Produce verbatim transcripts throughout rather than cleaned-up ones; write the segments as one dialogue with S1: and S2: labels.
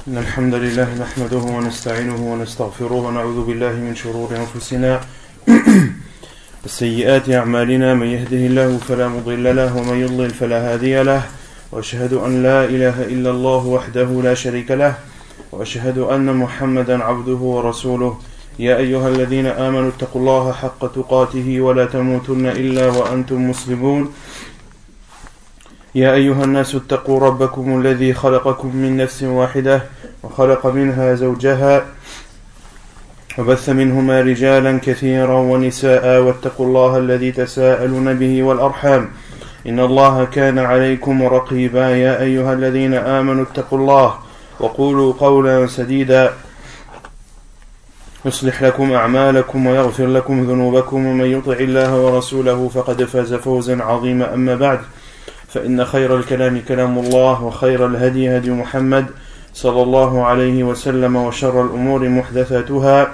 S1: إن الحمد لله نحمده ونستعينه ونستغفره ونعوذ بالله من شرور أنفسنا وسيئات أعمالنا من يهده الله فلا مضل له ومن يضلل فلا هادي له وأشهد أن لا إله إلا الله وحده لا شريك له وأشهد أن محمدا عبده ورسوله يا أيها الذين آمنوا اتقوا الله حق تقاته ولا تموتن إلا وأنتم مسلمون يا أيها الناس اتقوا ربكم الذي خلقكم من نفس واحدة وخلق منها زوجها وبث منهما رجالا كثيرا ونساء واتقوا الله الذي تساءلون به والأرحام إن الله كان عليكم رقيبا يا أيها الذين آمنوا اتقوا الله وقولوا قولا سديدا يصلح لكم أعمالكم ويغفر لكم ذنوبكم ومن يطع الله ورسوله فقد فاز فوزا عظيما أما بعد فإن خير الكلام كلام الله وخير الهدي هدي محمد صلى الله عليه وسلم وشر الأمور محدثاتها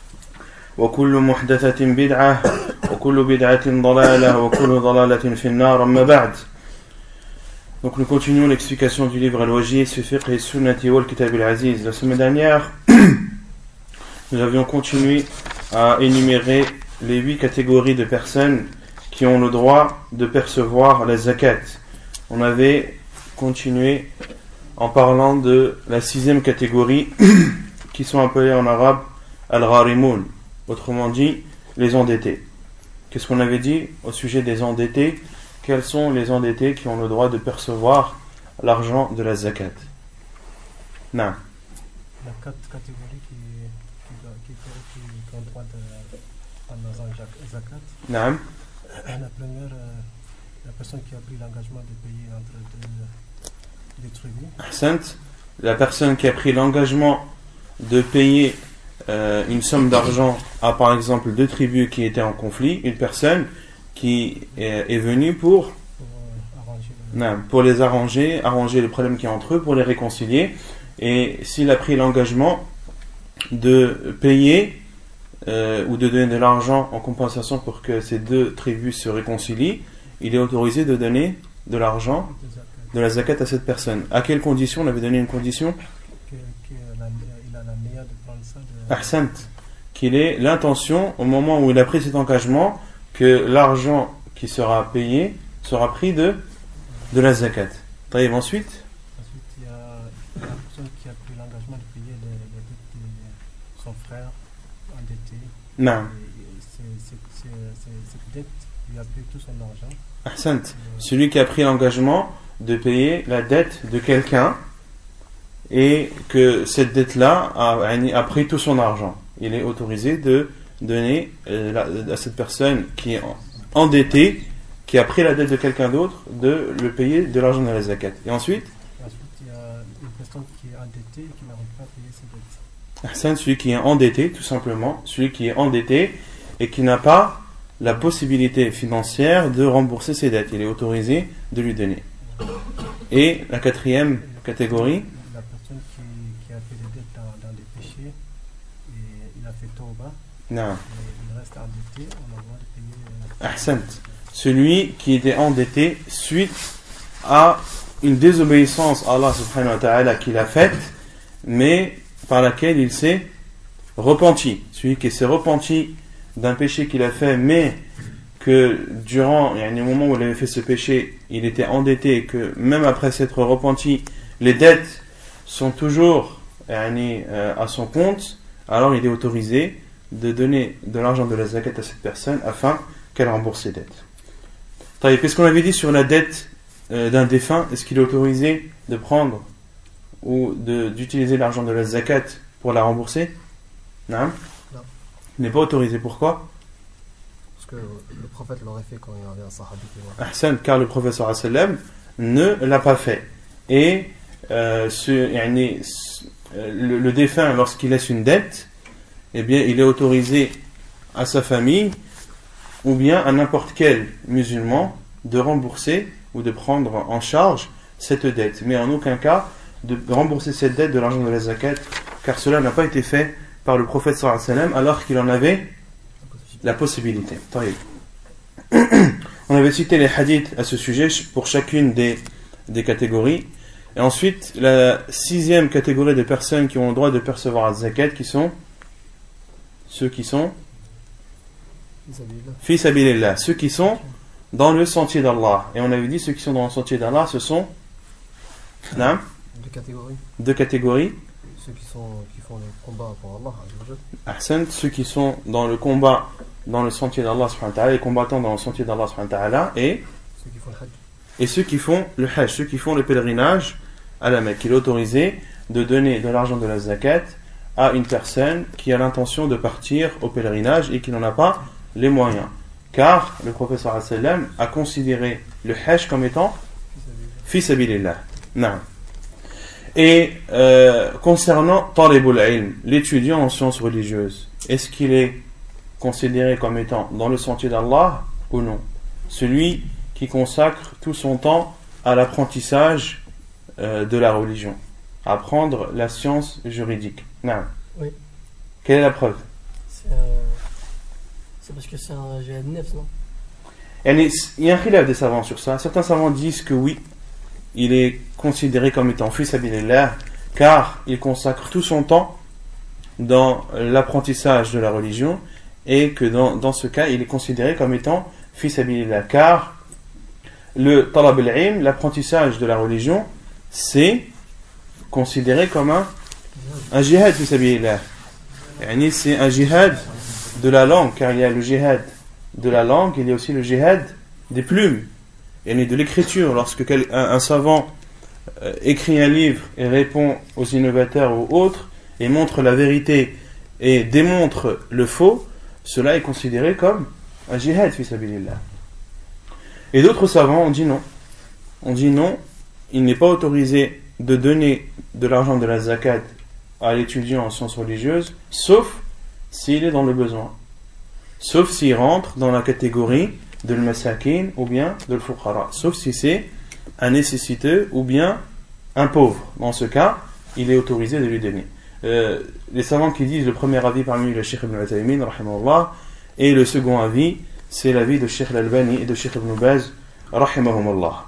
S1: وكل محدثة بدعة وكل بدعة ضلالة وكل ضلالة في النار أما بعد. Donc nous continuons l'explication du livre Al-Wajiz fi fiqh as-sunnati wal kitab al-aziz. La semaine dernière, nous avions continué à énumérer les huit catégories de personnes qui ont le droit de percevoir la zakat. On avait continué en parlant de la sixième catégorie qui sont appelées en arabe al-gharimoun, autrement dit les endettés. Qu'est-ce qu'on avait dit au sujet des endettés? Quels sont les endettés qui ont le droit de percevoir l'argent de la zakat? Non.
S2: Il y a quatre catégories qui, qui, qui, qui, qui ont le droit de prendre l'argent zakat.
S1: Non.
S2: La première, euh, la personne qui a pris l'engagement de payer entre deux, deux tribus.
S1: Ahsant, la personne qui a pris l'engagement de payer euh, une somme d'argent à par exemple deux tribus qui étaient en conflit, une personne qui est, est venue pour,
S2: pour, euh, arranger le...
S1: non, pour les arranger, arranger les problèmes qu'il y a entre eux, pour les réconcilier. Et s'il a pris l'engagement de payer Euh, ou de donner de l'argent en compensation pour que ces deux tribus se réconcilient, il est autorisé de donner de l'argent, de la zakat à cette personne. À quelle condition? On avait donné une condition
S2: que, que la, il a la meilleure de prendre ça de...
S1: Ahsant, qu'il ait l'intention au moment où il a pris cet engagement que l'argent qui sera payé sera pris de, de la zakat. Taïb, ensuite
S2: Ensuite il y a la personne qui a pris l'engagement de payer les, les dettes de son frère endetté.
S1: Non.
S2: Cette dette lui a payé tout son argent.
S1: Ahsant, celui qui a pris l'engagement de payer la dette de quelqu'un et que cette dette-là a, a pris tout son argent, il est autorisé de donner euh, la, à cette personne qui est endettée, qui a pris la dette de quelqu'un d'autre, de le payer de l'argent de la zakat. Et ensuite,
S2: ensuite il y a une personne qui est endettée et qui n'arrive pas à payer ses dettes.
S1: Ahsan, celui qui est endetté, tout simplement, celui qui est endetté et qui n'a pas la possibilité financière de rembourser ses dettes, il est autorisé de lui donner. Et la quatrième catégorie,
S2: la personne qui, qui a fait des dettes dans, dans des péchés et il a fait tauba,
S1: non.
S2: Et il reste endetté, on a le droit de payer. Euh,
S1: Ahsan, celui qui était endetté suite à une désobéissance à Allah subhanahu wa ta'ala qu'il a faite, mais par laquelle il s'est repenti. Celui qui s'est repenti d'un péché qu'il a fait, mais que durant, il y a un moment où il avait fait ce péché, il était endetté, et que même après s'être repenti, les dettes sont toujours euh, à son compte, alors il est autorisé de donner de l'argent de la zakat à cette personne afin qu'elle rembourse ses dettes. Qu'est-ce qu'on avait dit sur la dette euh, d'un défunt? Est-ce qu'il est autorisé de prendre ou de, d'utiliser l'argent de la zakat pour la rembourser? Non.
S2: Non.
S1: Il n'est pas autorisé. Pourquoi?
S2: Parce que le prophète l'aurait fait quand il y avait un sahabi.
S1: Ahsan, car le prophète sallallahu alayhi wa sallam ne l'a pas fait. Et euh, ce, yani, le, le défunt, lorsqu'il laisse une dette, eh bien, il est autorisé à sa famille ou bien à n'importe quel musulman de rembourser ou de prendre en charge cette dette. Mais en aucun cas de rembourser cette dette de l'argent de la zakat, car cela n'a pas été fait par le prophète sallallahu alayhi wa sallam alors qu'il en avait la possibilité. On avait cité les hadiths à ce sujet pour chacune des, des catégories. Et ensuite, la sixième catégorie de personnes qui ont le droit de percevoir la zakat, qui sont ceux qui sont fi sabilillah, ceux qui sont dans le sentier d'Allah. Et on avait dit ceux qui sont dans le sentier d'Allah, ce sont non,
S2: deux catégories.
S1: Deux catégories.
S2: Ceux qui, sont, qui font le combat pour Allah,
S1: Ahsan, ceux qui sont dans le combat dans le sentier d'Allah subhanahu wa ta'ala, les combattants dans le sentier d'Allah subhanahu wa ta'ala, et
S2: ceux qui font le hajj.
S1: Et ceux qui font le hajj, ceux qui font le pèlerinage à la Mecque. Il est autorisé de donner de l'argent de la zakat à une personne qui a l'intention de partir au pèlerinage et qui n'en a pas les moyens. Car le prophète sallallahu alayhi wa sallam a considéré le hajj comme étant fi sabilillah. Non. Et euh, concernant talibul ilm, l'étudiant en sciences religieuses, est-ce qu'il est considéré comme étant dans le sentier d'Allah ou non? Celui qui consacre tout son temps à l'apprentissage euh, de la religion, à apprendre la science juridique. Non.
S2: Oui.
S1: Quelle est la preuve?
S2: C'est, euh, c'est parce que c'est un jihad nefs, non?
S1: Il y a un khilaf des savants sur ça. Certains savants disent que oui, il est considéré comme étant fi sabilillah, car il consacre tout son temps dans l'apprentissage de la religion, et que dans, dans ce cas, il est considéré comme étant fi sabilillah, car le talab al-ilm, l'apprentissage de la religion, c'est considéré comme un, un jihad fi sabilillah. C'est un jihad de la langue, car il y a le jihad de la langue, il y a aussi le jihad des plumes, et de l'écriture. Lorsque un, un savant euh, écrit un livre et répond aux innovateurs ou autres, et montre la vérité et démontre le faux, cela est considéré comme un jihad fi sabilillah. Et d'autres savants ont dit non. On dit non, il n'est pas autorisé de donner de l'argent de la zakat à l'étudiant en sciences religieuses, sauf s'il est dans le besoin. Sauf s'il rentre dans la catégorie de l'masakin ou bien de l'fuqara. Sauf si c'est un nécessiteux ou bien un pauvre. Dans ce cas, il est autorisé de lui donner. Euh, les savants qui disent le premier avis parmi le Cheikh Ibn Uthaymin, rahimahullah, et le second avis, c'est l'avis de Cheikh Al-Albani et de Cheikh Ibn Baz, rahimahumullah.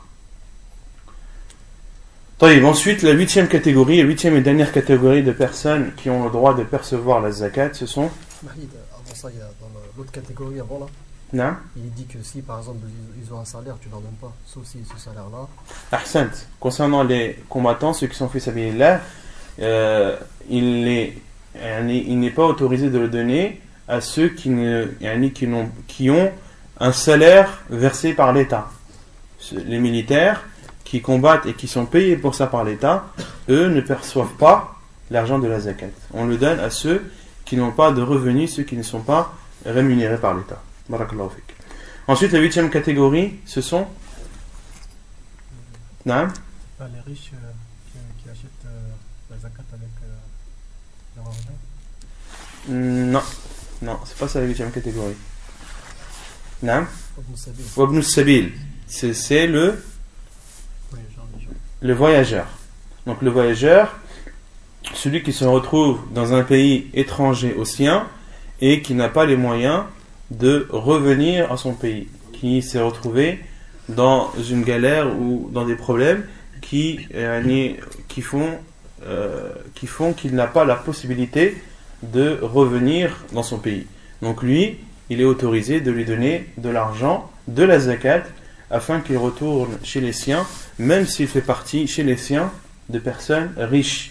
S1: Ensuite, la huitième catégorie, la huitième et dernière catégorie de personnes qui ont le droit de percevoir la zakat, ce sont.
S2: Mahid, avant ça, il y a dans l'autre catégorie avant là.
S1: Non.
S2: Il dit que si par exemple ils ont un salaire, tu leur donnes pas, sauf si ce salaire-là.
S1: Ahsant. Concernant les combattants, ceux qui sont fi sabilillah, euh, il est, il n'est pas autorisé de le donner à ceux qui, ne, qui, n'ont, qui ont un salaire versé par l'État. Les militaires qui combattent et qui sont payés pour ça par l'État, eux ne perçoivent pas l'argent de la zakat. On le donne à ceux qui n'ont pas de revenus, ceux qui ne sont pas rémunérés par l'État. Barakallahu fik. Ensuite, la huitième catégorie, ce sont non
S2: pas les riches euh, qui, qui achètent euh, la zakat avec euh, leur argent.
S1: Non, non, c'est pas ça la huitième catégorie. Non.
S2: Wabn
S1: sabil. C'est, c'est le le voyageur. Donc le voyageur, celui qui se retrouve dans un pays étranger au sien et qui n'a pas les moyens de revenir à son pays, qui s'est retrouvé dans une galère ou dans des problèmes qui, euh, qui font euh, qui font qu'il n'a pas la possibilité de revenir dans son pays. Donc lui, il est autorisé de lui donner de l'argent, de la zakat, afin qu'il retourne chez les siens, même s'il fait partie chez les siens de personnes riches.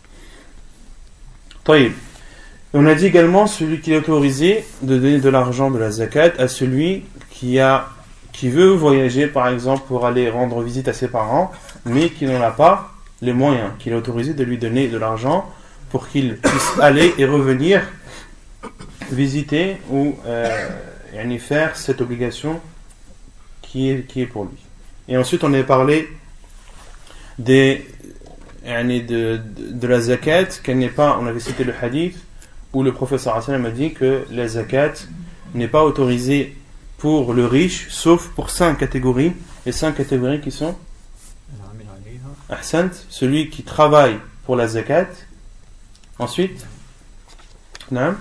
S1: Taïb. On a dit également celui qui est autorisé de donner de l'argent de la zakat à celui qui a qui veut voyager par exemple pour aller rendre visite à ses parents, mais qui n'en a pas les moyens, qu'il est autorisé de lui donner de l'argent pour qu'il puisse aller et revenir visiter ou euh, faire cette obligation qui est, qui est pour lui. Et ensuite on a parlé des, de, de, de la zakat, qu'elle n'est pas, on avait cité le hadith où le prophète sallallahu alayhi wa sallam a dit que la zakat n'est pas autorisée pour le riche, sauf pour cinq catégories. Les cinq catégories qui sont Ahsant, celui qui travaille pour la zakat. Ensuite Naam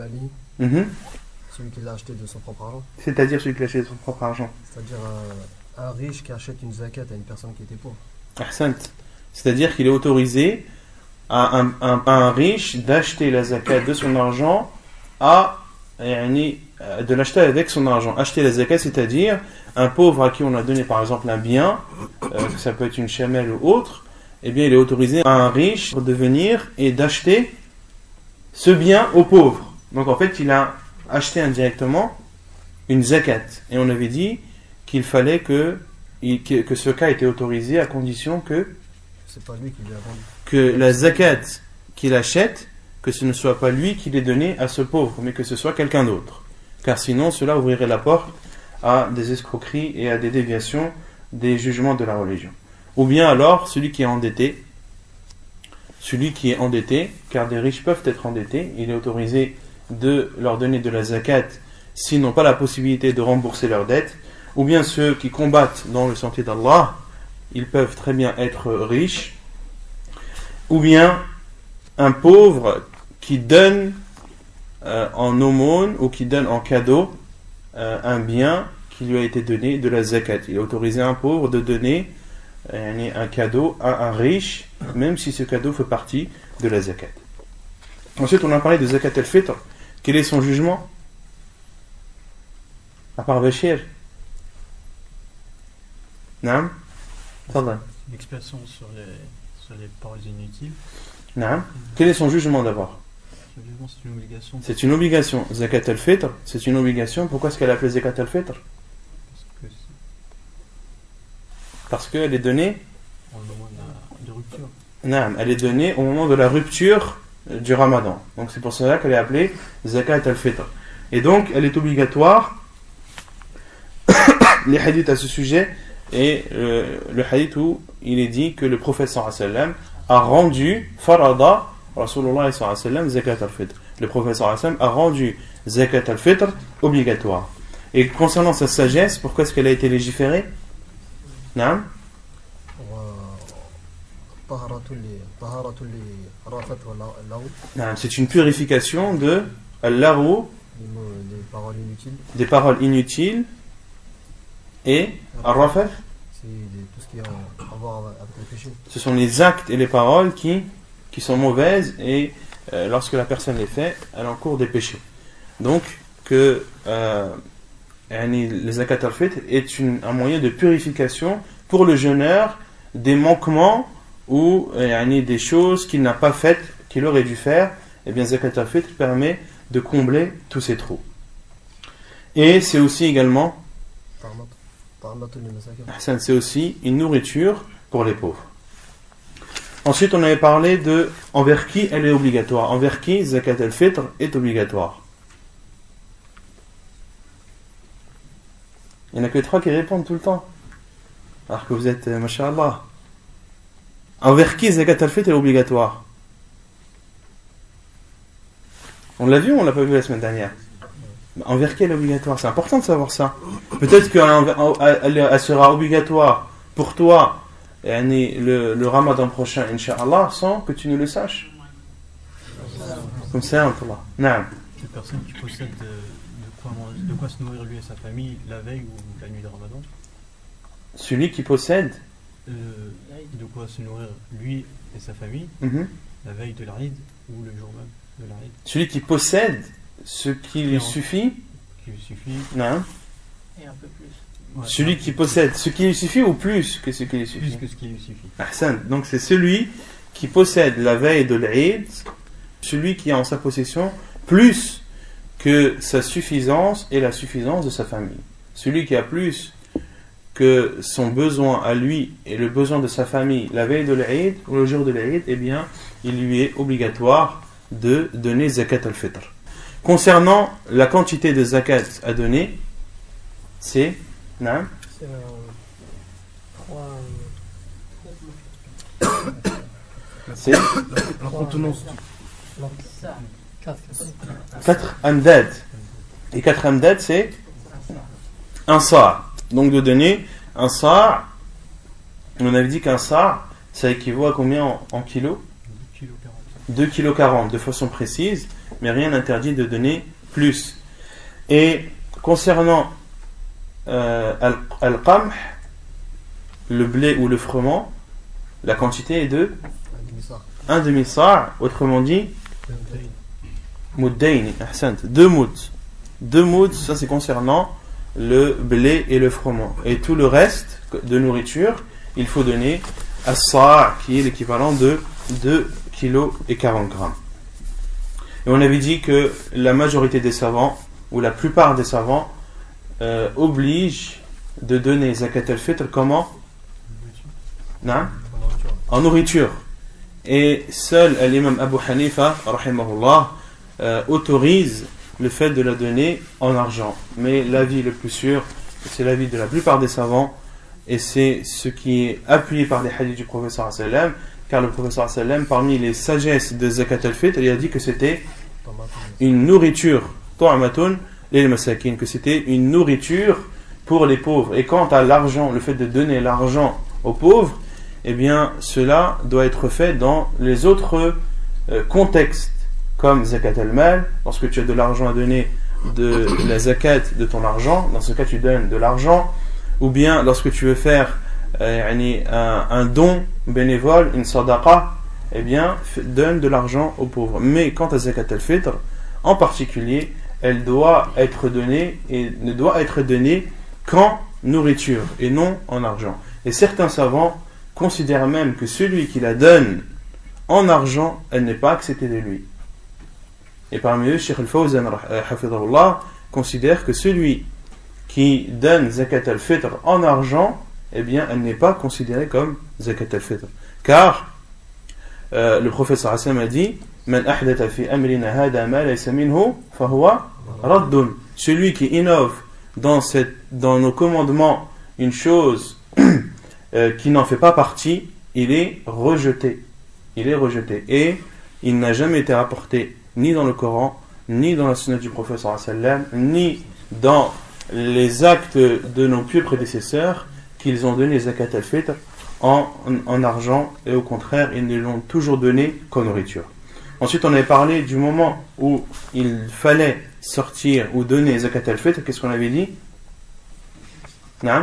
S2: mm-hmm. Celui qui l'a acheté de son propre argent.
S1: C'est-à-dire celui qui l'a acheté de son propre argent.
S2: C'est-à-dire un riche qui achète une zakat à une personne qui était pauvre.
S1: Ahsant. C'est-à-dire qu'il est autorisé à un, un, à un riche d'acheter la zakat de son argent à, yani, de l'acheter avec son argent. Acheter la zakat, c'est-à-dire un pauvre à qui on a donné par exemple un bien, euh, ça peut être une chamelle ou autre, eh bien il est autorisé à un riche de venir et d'acheter ce bien au pauvre. Donc en fait il a acheté indirectement une zakat. Et on avait dit qu'il fallait que, que ce cas était autorisé à condition que,
S2: c'est pas lui qui lui a vendu.
S1: que la zakat qu'il achète, que ce ne soit pas lui qui l'ait donné à ce pauvre, mais que ce soit quelqu'un d'autre. Car sinon cela ouvrirait la porte à des escroqueries et à des déviations des jugements de la religion. Ou bien alors celui qui est endetté, celui qui est endetté, car des riches peuvent être endettés, il est autorisé de leur donner de la zakat s'ils n'ont pas la possibilité de rembourser leurs dettes, ou bien ceux qui combattent dans le sentier d'Allah, ils peuvent très bien être riches, ou bien un pauvre qui donne euh, en aumône ou qui donne en cadeau euh, un bien qui lui a été donné de la zakat. Il est autorisé à un pauvre de donner euh, un cadeau à un riche, même si ce cadeau fait partie de la zakat. Ensuite, on a parlé de zakat al-fitr. Quel est son jugement? À part Bachir. Naam. Fadlan.
S3: L'expression sur les, sur les paroles inutiles.
S1: Naam. Quel est son jugement d'abord?
S3: Le jugement, c'est une obligation.
S1: C'est une obligation. Zakat al-fitr, c'est une obligation. Pourquoi est-ce qu'elle a appelée zakat al-fitr?
S3: Parce que c'est
S1: Parce qu'elle est donnée
S3: au moment de, la, de rupture.
S1: Naam, elle est donnée au moment de la rupture du ramadan. Donc c'est pour cela qu'elle est appelée zakat al-fitr. Et donc elle est obligatoire. Les hadiths à ce sujet et euh, le hadith où il est dit que le prophète sallallahu alayhi wa sallam a rendu farada Rasulullah sallallahu alayhi wa sallam zakat al-fitr. Le prophète sallallahu alayhi wa sallam a rendu zakat al-fitr obligatoire. Et concernant sa sagesse, pourquoi est-ce qu'elle a été légiférée? Naam. C'est une purification de al-larou,
S2: des paroles inutiles,
S1: des paroles inutiles et al-rafath,
S2: c'est tout ce qui a à voir avec le péché.
S1: Ce sont les actes et les paroles qui, qui sont mauvaises et euh, lorsque la personne les fait, elle encourt des péchés. Donc que euh, le zakat al-fitr est une, un moyen de purification pour le jeûneur des manquements ou euh, des choses qu'il n'a pas faites, qu'il aurait dû faire. Et bien zakat al-fitr permet de combler tous ces trous. Et c'est aussi également c'est aussi une nourriture pour les pauvres. Ensuite on avait parlé de envers qui elle est obligatoire. Envers qui zakat al-fitr est obligatoire. Il n'y en a que trois qui répondent tout le temps. Alors que vous êtes, euh, masha'Allah. Envers qui zakat al-fitr est obligatoire? On l'a vu ou on l'a pas vu la semaine dernière? Envers qui elle est obligatoire? C'est important de savoir ça. Peut-être qu'elle sera obligatoire pour toi le, le ramadan prochain, Inch'Allah, sans que tu ne le saches. Comme ça, Inch'Allah. Naam.
S3: Une personne qui possède de, de, quoi manger, de quoi se nourrir lui et sa famille la veille ou la nuit de ramadan.
S1: Celui qui possède
S3: euh, de quoi se nourrir lui et sa famille
S1: mm-hmm.
S3: la veille de l'Aïd ou le jour même de l'Aïd.
S1: Celui qui possède ce qui lui suffit,
S3: qui lui suffit
S1: non.
S4: Et un peu plus.
S1: Ouais, celui qui possède ce qui lui suffit ou plus que ce qui lui suffit?
S3: Plus que ce qui lui suffit.
S1: Ahsan. Donc c'est celui qui possède la veille de l'Aïd, celui qui a en sa possession plus que sa suffisance et la suffisance de sa famille. Celui qui a plus que son besoin à lui et le besoin de sa famille la veille de l'Aïd ou le jour de l'Aïd, eh bien il lui est obligatoire de donner zakat al-fitr. Concernant la quantité de zakat à donner, c'est non
S4: C'est euh, trois.
S1: C'est
S2: La contenance.
S4: Non, ça. Quatre.
S1: quatre amdad. Et quatre amdad, c'est un sa'. Donc de donner un sa', on avait dit qu'un sa', ça équivaut à combien en, en kilos? deux virgule quarante kilos de façon précise, mais rien n'interdit de donner plus. Et concernant euh, al-qamh, le blé ou le froment, la quantité est de un demi-sa', autrement dit, muddayn, ahsant, deux mouds. Deux mouds, ça c'est concernant le blé et le froment. Et tout le reste de nourriture, il faut donner à sa', qui est l'équivalent de deux kilos et quarante grammes. Et on avait dit que la majorité des savants, ou la plupart des savants, euh, obligent de donner zakat al-fitr comment? Non? En nourriture. Et seul l'imam Abu Hanifa, rahimahullah, euh, autorise le fait de la donner en argent. Mais l'avis le plus sûr, c'est l'avis de la plupart des savants, et c'est ce qui est appuyé par les hadiths du prophète sallallahu alayhi wa sallam, car le prophète sallallahu alayhi wa sallam, parmi les sagesses de zakat al-fitr, il a dit que c'était une nourriture, ta'matun lil masakin, que c'était une nourriture pour les pauvres. Et quant à l'argent, le fait de donner l'argent aux pauvres, eh bien cela doit être fait dans les autres euh, contextes, comme zakat al-mal, lorsque tu as de l'argent à donner, de la zakat de ton argent, dans ce cas tu donnes de l'argent, ou bien lorsque tu veux faire euh, un, un don bénévole, une sadaqa, eh bien donne de l'argent aux pauvres. Mais quant à zakat al-fitr, en particulier, elle doit être donnée et ne doit être donnée qu'en nourriture et non en argent. Et certains savants considèrent même que celui qui la donne en argent, elle n'est pas acceptée de lui. Et parmi eux, Cheikh Al-Fawzan hafidhahullah considère que celui qui donne zakat al-fitr en argent, eh bien elle n'est pas considérée comme zakat al-fitr. Car euh, le prophète sallallahu alayhi wa sallam a dit Man ahdatha fi amrina hada ma laysa minhu fahuwa raddun. Celui qui innove dans, cette, dans nos commandements une chose euh, qui n'en fait pas partie, il est rejeté. Il est rejeté. Et il n'a jamais été rapporté ni dans le Coran, ni dans la sunna du prophète sallallahu alayhi wa sallam, ni dans les actes de nos pieux prédécesseurs qu'ils ont donné zakat al-fitr en, en, en argent, et au contraire ils ne l'ont toujours donné qu'en nourriture. Ensuite on avait parlé du moment où il fallait sortir ou donner zakat al-fitr. Qu'est-ce qu'on avait dit? Non?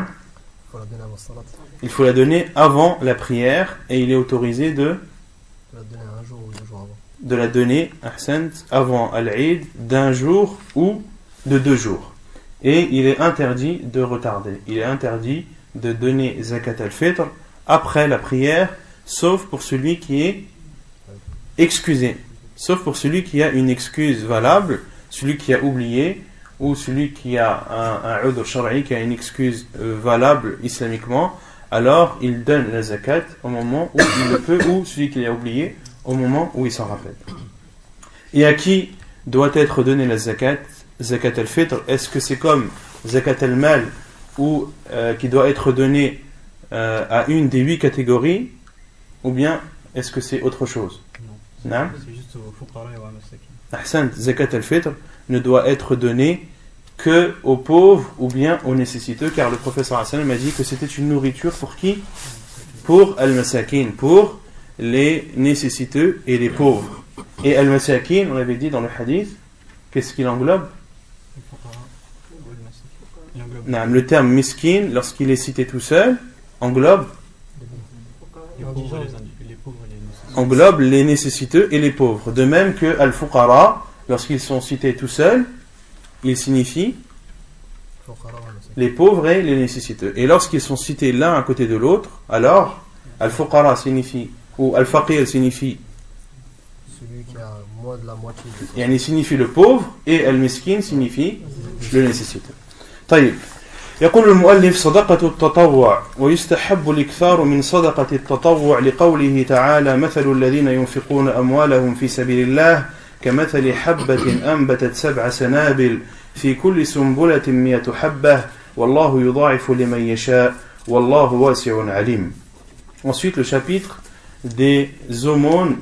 S1: Il faut la donner avant la prière, et il est autorisé de de la donner avant al-Eid d'un jour ou de deux jours. Et il est interdit de retarder. Il est interdit de donner zakat al-fitr après la prière, sauf pour celui qui est excusé. Sauf pour celui qui a une excuse valable, celui qui a oublié, ou celui qui a un udhr shar'i, qui a une excuse valable islamiquement, alors il donne la zakat au moment où il le peut, ou celui qui l'a oublié, au moment où il s'en rappelle. Et à qui doit être donnée la zakat? Zakat al-fitr, est-ce que c'est comme zakat al-mal, ou euh, qui doit être donnée euh, à une des huit catégories, ou bien est-ce que c'est autre chose?
S3: Non, non, c'est juste au fuqara et au masakin.
S1: Ahsan, zakat al-fitr ne doit être donnée que aux pauvres ou bien aux nécessiteux, car le prophète sallallahu alayhi wa sallam a dit que c'était une nourriture pour qui? Pour al-masakin, pour les nécessiteux et les pauvres. Et al-masakin, on avait dit dans le hadith, qu'est-ce qu'il englobe? Non, le terme miskin, lorsqu'il est cité tout seul, englobe
S3: les pauvres, les, les pauvres et les nécessiteux.
S1: englobe les nécessiteux et les pauvres. De même que al-fuqara, lorsqu'ils sont cités tout seuls, ils signifient les pauvres et les nécessiteux. Et lorsqu'ils sont cités l'un à côté de l'autre, alors al-fuqara signifie, ou al-faqir signifie
S2: celui qui a moins de la moitié de
S1: yani signifie le pauvre, et al-miskin signifie le nécessiteux. طيب. يقول المؤلف صدقة التطوع ويستحب الإكثار من صدقة التطوع لقوله تعالى مثل الذين ينفقون أموالهم في سبيل الله كمثل حبة أنبتت سبع سنابل في كل سنبلة مئة حبة والله يضاعف لمن يشاء والله واسع عليم. Ensuite le chapitre des aumônes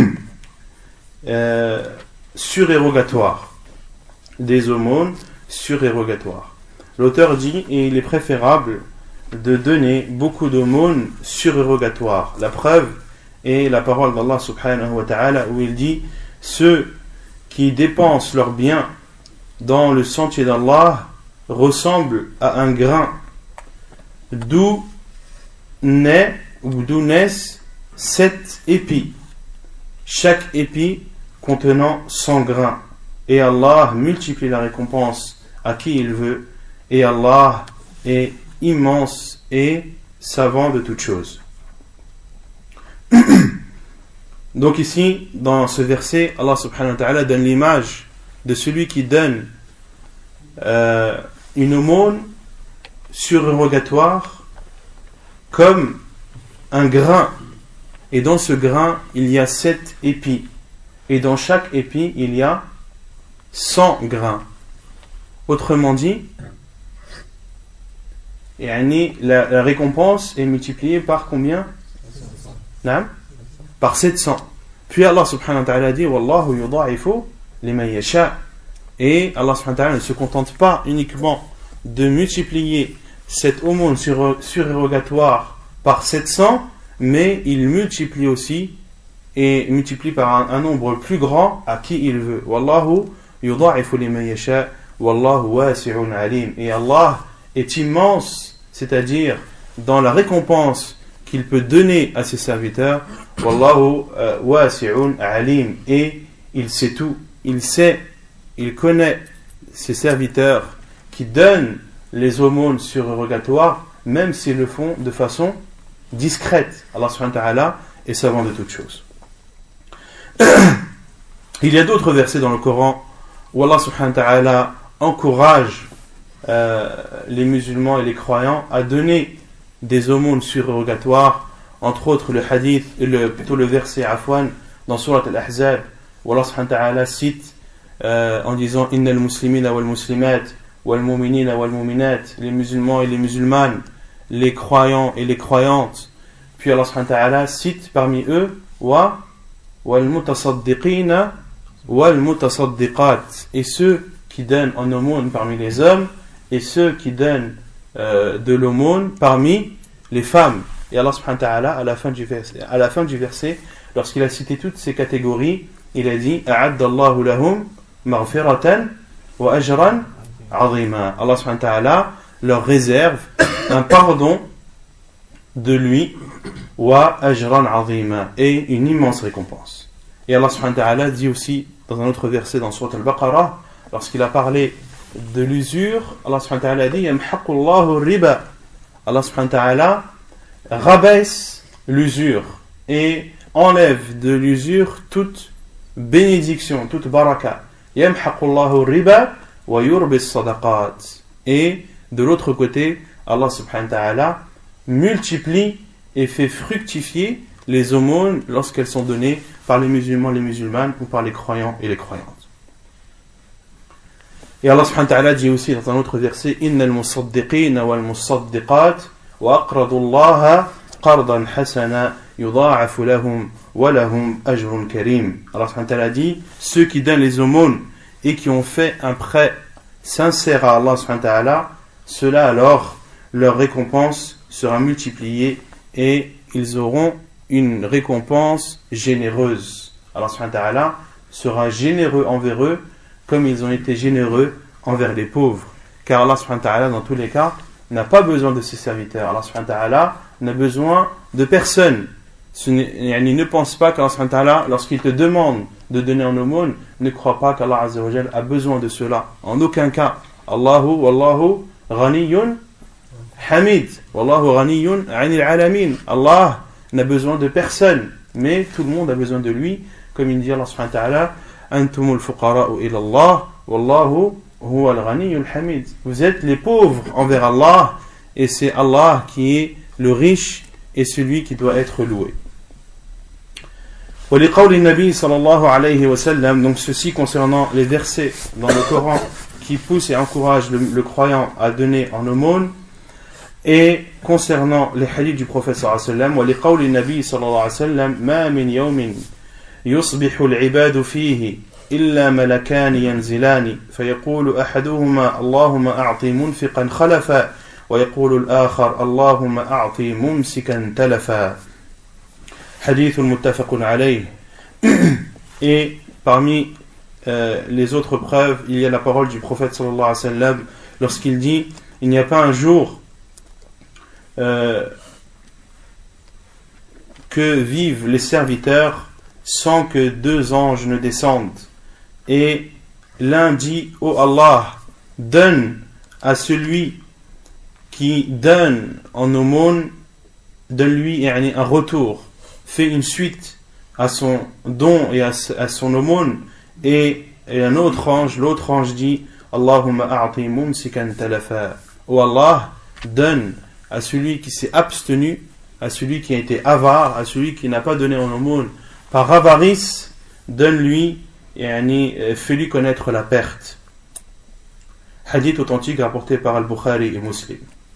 S1: euh, surérogatoires. Des aumônes surérogatoires. L'auteur dit, et il est préférable de donner beaucoup d'aumônes surérogatoires. La preuve est la parole d'Allah subhanahu wa ta'ala où il dit, ceux qui dépensent leurs biens dans le sentier d'Allah ressemblent à un grain d'où naît ou d'où naissent sept épis, chaque épi contenant cent grains. Et Allah multiplie la récompense à qui il veut, et Allah est immense et savant de toutes choses. Donc ici, dans ce verset, Allah subhanahu wa ta'ala donne l'image de celui qui donne euh, une aumône surérogatoire comme un grain. Et dans ce grain, il y a sept épis. Et dans chaque épi, il y a cent grains. Autrement dit, la, la récompense est multipliée par combien? Non? Par sept cents. Puis Allah subhanahu wa ta'ala dit Wallahu yudha'ifu liman yasha. Et Allah subhanahu wa ta'ala ne se contente pas uniquement de multiplier cette aumône surérogatoire par sept cents, mais il multiplie aussi et multiplie par un, un nombre plus grand à qui il veut. Wallahu yudha'ifu liman yasha wallahu wasi'un alim. Et Allah est immense, c'est-à-dire dans la récompense qu'il peut donner à ses serviteurs. Wallahu wasi'un alim. Et il sait tout, il sait, il connaît ses serviteurs qui donnent les aumônes surérogatoires, même s'ils le font de façon discrète. Allah subhanahu wa ta'ala est savant de toutes choses. Il y a d'autres versets dans le Coran où Allah subhanahu wa ta'ala encourage euh, les musulmans et les croyants à donner des aumônes surérogatoires, entre autres le hadith, le, plutôt le verset Afwan dans Surat Al-Ahzab où Allah subhanahu wa ta'ala cite euh, en disant Innal muslimina wal muslimat wal mu'minina wal mu'minat, les musulmans et les musulmanes, les croyants et les croyantes. Puis Allah subhanahu wa ta'ala cite parmi eux wa wal mutasaddiqina wal mutasaddiqat, et ceux qui donnent en aumône parmi les hommes et ceux qui donnent euh, de l'aumône parmi les femmes. Et Allah subhanahu wa ta'ala à la fin du verset, à la fin du verset, lorsqu'il a cité toutes ces catégories, il a dit a'addallahu lahum maghfiratan wa ajran 'azima. Allah subhanahu wa ta'ala leur réserve un pardon de lui wa ajran 'azima, et une immense récompense. Et Allah subhanahu wa ta'ala dit aussi dans un autre verset dans Surat Al-Baqarah, lorsqu'il a parlé de l'usure, Allah subhanahu wa ta'ala dit yamhaqullahu riba. Allah subhanahu wa ta'ala rabaisse l'usure et enlève de l'usure toute bénédiction, toute baraka. Yamhaqullahu riba wa yurbis sadaqat. Et de l'autre côté, Allah subhanahu wa ta'ala multiplie et fait fructifier les aumônes lorsqu'elles sont données par les musulmans et les musulmanes ou par les croyants et les croyantes. Et Allah subhanahu wa ta'ala dit aussi dans un autre verset Innal musaddiqina wal musaddiqat wa aqradu Allaha qardan hasana yudha'afu lahum wa lahum ajrun karim. Allah subhanahu wa ta'ala dit ceux qui donnent les aumônes et qui ont fait un prêt sincère à Allah subhanahu wa ta'ala, ceux-là alors leur récompense sera multipliée et ils auront une récompense généreuse. Allah subhanahu wa ta'ala sera généreux envers eux comme ils ont été généreux envers les pauvres. Car Allah subhanahu wa ta'ala dans tous les cas n'a pas besoin de ses serviteurs. Allah subhanahu wa ta'ala n'a besoin de personne. Il ne pense pas qu'Allah subhanahu wa ta'ala, lorsqu'il te demande de donner en aumône, ne croit pas qu'Allah azza wa jal a besoin de cela. En aucun cas. Allahu wallahu ghaniyun hamid. Wallahu ghaniyun anil alamin. Allah n'a besoin de personne, mais tout le monde a besoin de lui, comme il dit Allah subhanahu wa ta'ala antumul fuqara'u ila Allah wallahu huwa al-ghaniyyul hamid. Vous êtes les pauvres envers Allah et c'est Allah qui est le riche et celui qui doit être loué. ولقول النبي صلى الله عليه وسلم, donc ceci concernant les versets dans le Coran qui poussent et encouragent le, le croyant à donner en aumône, et concernant les hadiths du prophète صلى الله عليه وسلم ولقول النبي صلى الله عليه وسلم ما من يوم يصبح العباد فيه إلا ملكان ينزلان فيقول أحدهما اللهم أعطي منفقا خلفا ويقول الآخر اللهم أعطي ممسكا تلفا. Hadith muttafaqun alayh. Et parmi euh, les autres preuves, il y a la parole du prophète sallallahu alayhi wa sallam lorsqu'il dit il n'y a pas un jour euh, que vivent les serviteurs sans que deux anges ne descendent. Et l'un dit, ô Allah, donne à celui qui donne en aumône, donne-lui un retour, fais une suite à son don et à son aumône. Et, et un autre ange, l'autre ange dit, Allahumma a'ti mumsikan talafa. Ô Allah, donne à celui qui s'est abstenu, à celui qui a été avare, à celui qui n'a pas donné en aumône par avarice, donne-lui et fais-lui connaître la perte. Hadith authentique rapporté par Al-Bukhari et Muslim.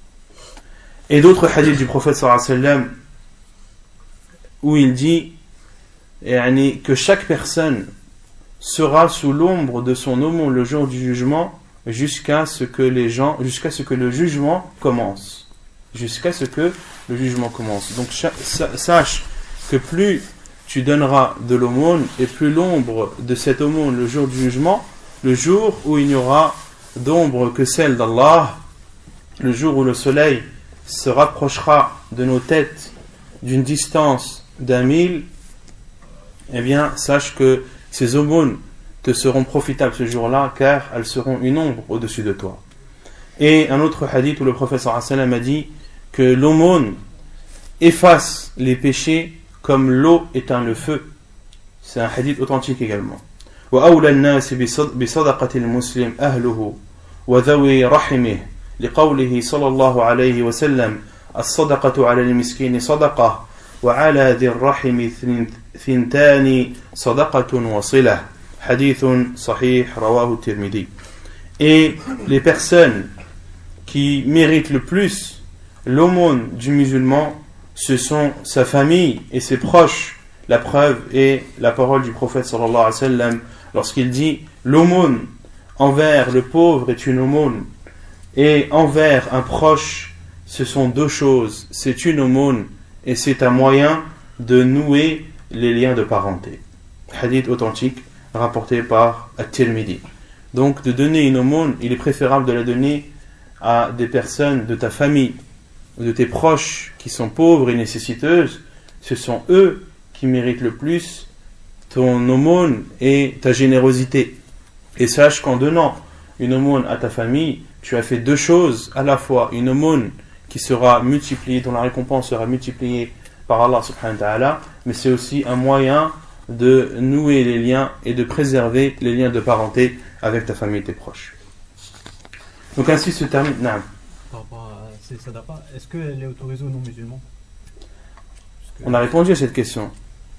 S1: Et d'autres hadiths du prophète sallallahu alayhi wa sallam où il dit que chaque personne sera sous l'ombre de son aumône le jour du jugement jusqu'à ce que les gens, jusqu'à ce que le jugement commence. Jusqu'à ce que le jugement commence. Donc sache que plus tu donneras de l'aumône et plus l'ombre de cette aumône le jour du jugement, le jour où il n'y aura d'ombre que celle d'Allah, le jour où le soleil se rapprochera de nos têtes d'une distance d'un mille, eh bien sache que ces aumônes te seront profitables ce jour-là, car elles seront une ombre au-dessus de toi. Et un autre hadith où le prophète sallallahu alayhi wa sallam a dit que l'aumône efface les péchés comme l'eau éteint le feu. C'est un hadith authentique également. وأولى الناس بصدقة المسلم أهله وذوي رحمه لقوله صلى الله عليه وسلم الصدقة على المسكين صدقة وعلى ذي الرحم ثنتان صدقة وصلة حديث صحيح رواه الترمذي. Et les personnes qui méritent le plus l'aumône du musulman, ce sont sa famille et ses proches. La preuve est la parole du prophète sallallahu alayhi wa sallam lorsqu'il dit l'aumône envers le pauvre est une aumône et envers un proche ce sont deux choses, c'est une aumône et c'est un moyen de nouer les liens de parenté. Hadith authentique rapporté par At-Tirmidhi. Donc de donner une aumône, il est préférable de la donner à des personnes de ta famille ou de tes proches qui sont pauvres et nécessiteuses. Ce sont eux qui méritent le plus ton aumône et ta générosité. Et sache qu'en donnant une aumône à ta famille, tu as fait deux choses, à la fois une aumône qui sera multipliée, dont la récompense sera multipliée par Allah subhanahu wa ta'ala, mais c'est aussi un moyen de nouer les liens et de préserver les liens de parenté avec ta famille et tes proches. Donc ainsi se termine. Naam.
S3: Par rapport à ces sadaqas, est-ce qu'elle est autorisée aux non-musulmans? Que...
S1: On a répondu à cette question.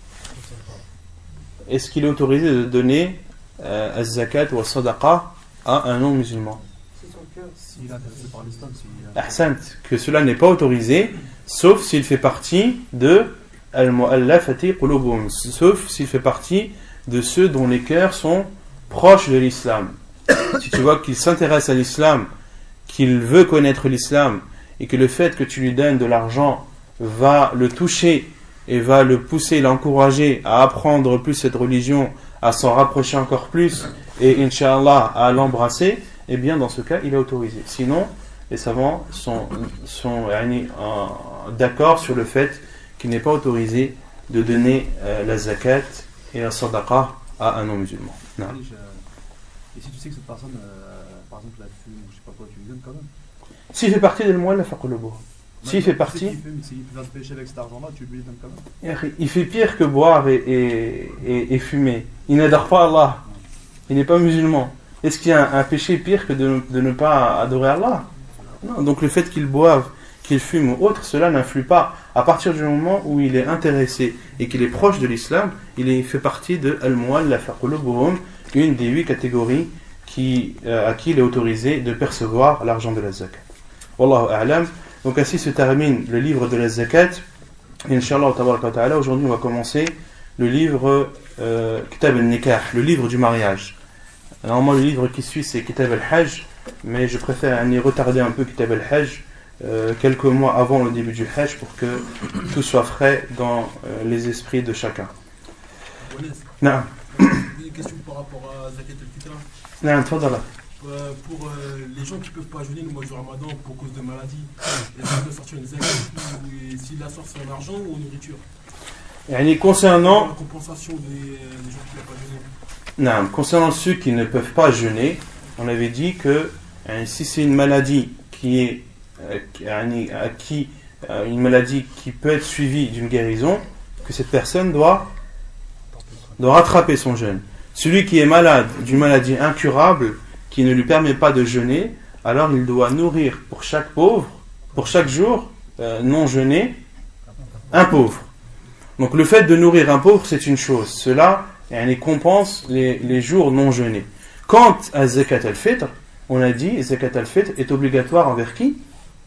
S1: Est-ce qu'il est autorisé de donner euh, az-zakat ou az-sadaqa à un non-musulman?
S2: S'il est intéressé par l'islam,
S1: Ahsant, que cela n'est pas autorisé, sauf s'il fait partie de al-mu'allafati qulubuhum, sauf s'il fait partie de ceux dont les cœurs sont proches de l'islam. Si tu vois qu'il s'intéresse à l'islam, qu'il veut connaître l'islam, et que le fait que tu lui donnes de l'argent va le toucher et va le pousser, l'encourager à apprendre plus cette religion, à s'en rapprocher encore plus, et Inch'Allah à l'embrasser, eh bien dans ce cas il est autorisé. Sinon, les savants sont, sont yani, euh, d'accord sur le fait qu'il n'est pas autorisé de donner euh, la zakat et la sadaqa à un non-musulman. Non.
S2: Et si tu sais que cette personne, euh, par exemple, la fume ou je sais pas quoi, tu lui donnes quand même.
S1: S'il fait partie de l'mu'allaf qulubuhum. S'il fait partie.
S2: S'il fume, s'il fait de péché avec cet argent-là, tu lui donnes quand même.
S1: Il fait pire que boire et, et, et, et fumer. Il n'adore pas Allah. Il n'est pas musulman. Est-ce qu'il y a un, un péché pire que de, de ne pas adorer Allah? Non. Donc le fait qu'il boive, qu'il fume ou autre, cela n'influe pas. À partir du moment où il est intéressé et qu'il est proche de l'islam, il est, fait partie de al-mu'allaf qulubuhum, une des huit catégories qui, euh, à qui il est autorisé de percevoir l'argent de la zakat. Wallahu a'lam. Donc ainsi se termine le livre de la zakat. Inch'Allah tabaraka wa ta'ala, aujourd'hui on va commencer le livre euh, Kitab al-Nikah, le livre du mariage. Normalement le livre qui suit c'est Kitab al-Hajj, mais je préfère y retarder un peu Kitab al-Hajj euh, quelques mois avant le début du Hajj pour que tout soit frais dans euh, les esprits de chacun. Non.
S5: Une question par rapport à Zakat al-Fitra.
S1: Non, tfadala.
S5: Euh, pour euh, les gens qui ne peuvent pas jeûner le mois du Ramadan pour cause de maladie, est-ce qu'ils peuvent sortir une zakat ou s'ils la sortent, c'est en argent ou en nourriture?
S1: Yani concernant,
S5: La compensation des, des gens qui n'ont pas jeûné.
S1: non, concernant ceux qui ne peuvent pas jeûner, on avait dit que hein, si c'est une maladie qui est euh, qui- à qui euh, une maladie qui peut être suivie d'une guérison, que cette personne doit doit rattraper son jeûne. Celui qui est malade d'une maladie incurable qui ne lui permet pas de jeûner, alors il doit nourrir pour chaque pauvre, pour chaque jour euh, non jeûné, un pauvre. Donc le fait de nourrir un pauvre, c'est une chose. Cela yani, compense les, les jours non jeûnés. Quant à Zakat al-Fitr, on a dit Zakat al-Fitr est obligatoire envers qui ?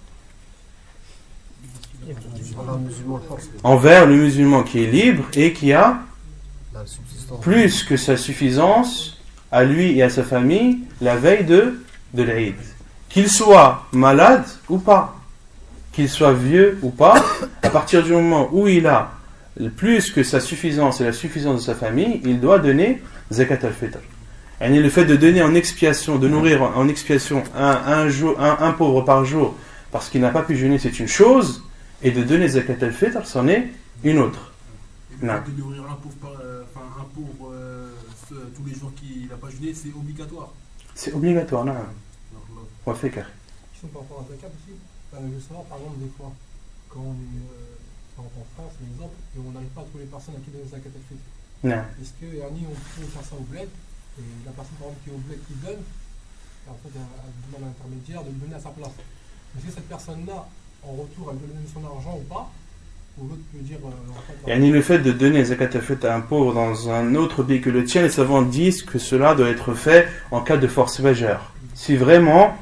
S6: Envers le musulman force,
S1: Envers le musulman qui est libre et qui a
S6: la subsistance.
S1: plus que sa suffisance à lui et à sa famille la veille de, de l'Aïd. Qu'il soit malade ou pas, qu'il soit vieux ou pas, à partir du moment où il a plus que sa suffisance et la suffisance de sa famille, il doit donner Zakat al-Fitr. Et le fait de donner en expiation, de nourrir en expiation un, un, jour, un, un pauvre par jour parce qu'il n'a pas pu jeûner, c'est une chose, et de donner Zakat al-Fitr, c'en est une autre.
S5: Et le
S1: Non.
S5: fait de nourrir un pauvre, par, euh, enfin, un pauvre euh, ce- tous les jours qu'il n'a pas jeûné, c'est obligatoire.
S1: C'est obligatoire, non.
S5: Alors, là,
S1: On fait carré.
S2: Question par rapport à Zakat aussi. Euh, je veux savoir, par exemple, des fois, quand on est euh, par exemple, en France, par exemple, et on n'arrive pas à trouver personne à qui donner Zakat al-Fitr.
S1: Non.
S2: Est-ce que Ernie, on peut faire ça au bled, et la personne par exemple qui est au bled qui donne, et en fait, elle, elle demande à l'intermédiaire de le donner à sa place. Est-ce que cette personne-là, en retour, elle doit donner son argent ou pas? Ou l'autre peut dire. Euh, en fait,
S1: Yani le fait de donner Zakat al-Fitr à un pauvre dans un autre pays que le tien, les savants disent que cela doit être fait en cas de force majeure. Si vraiment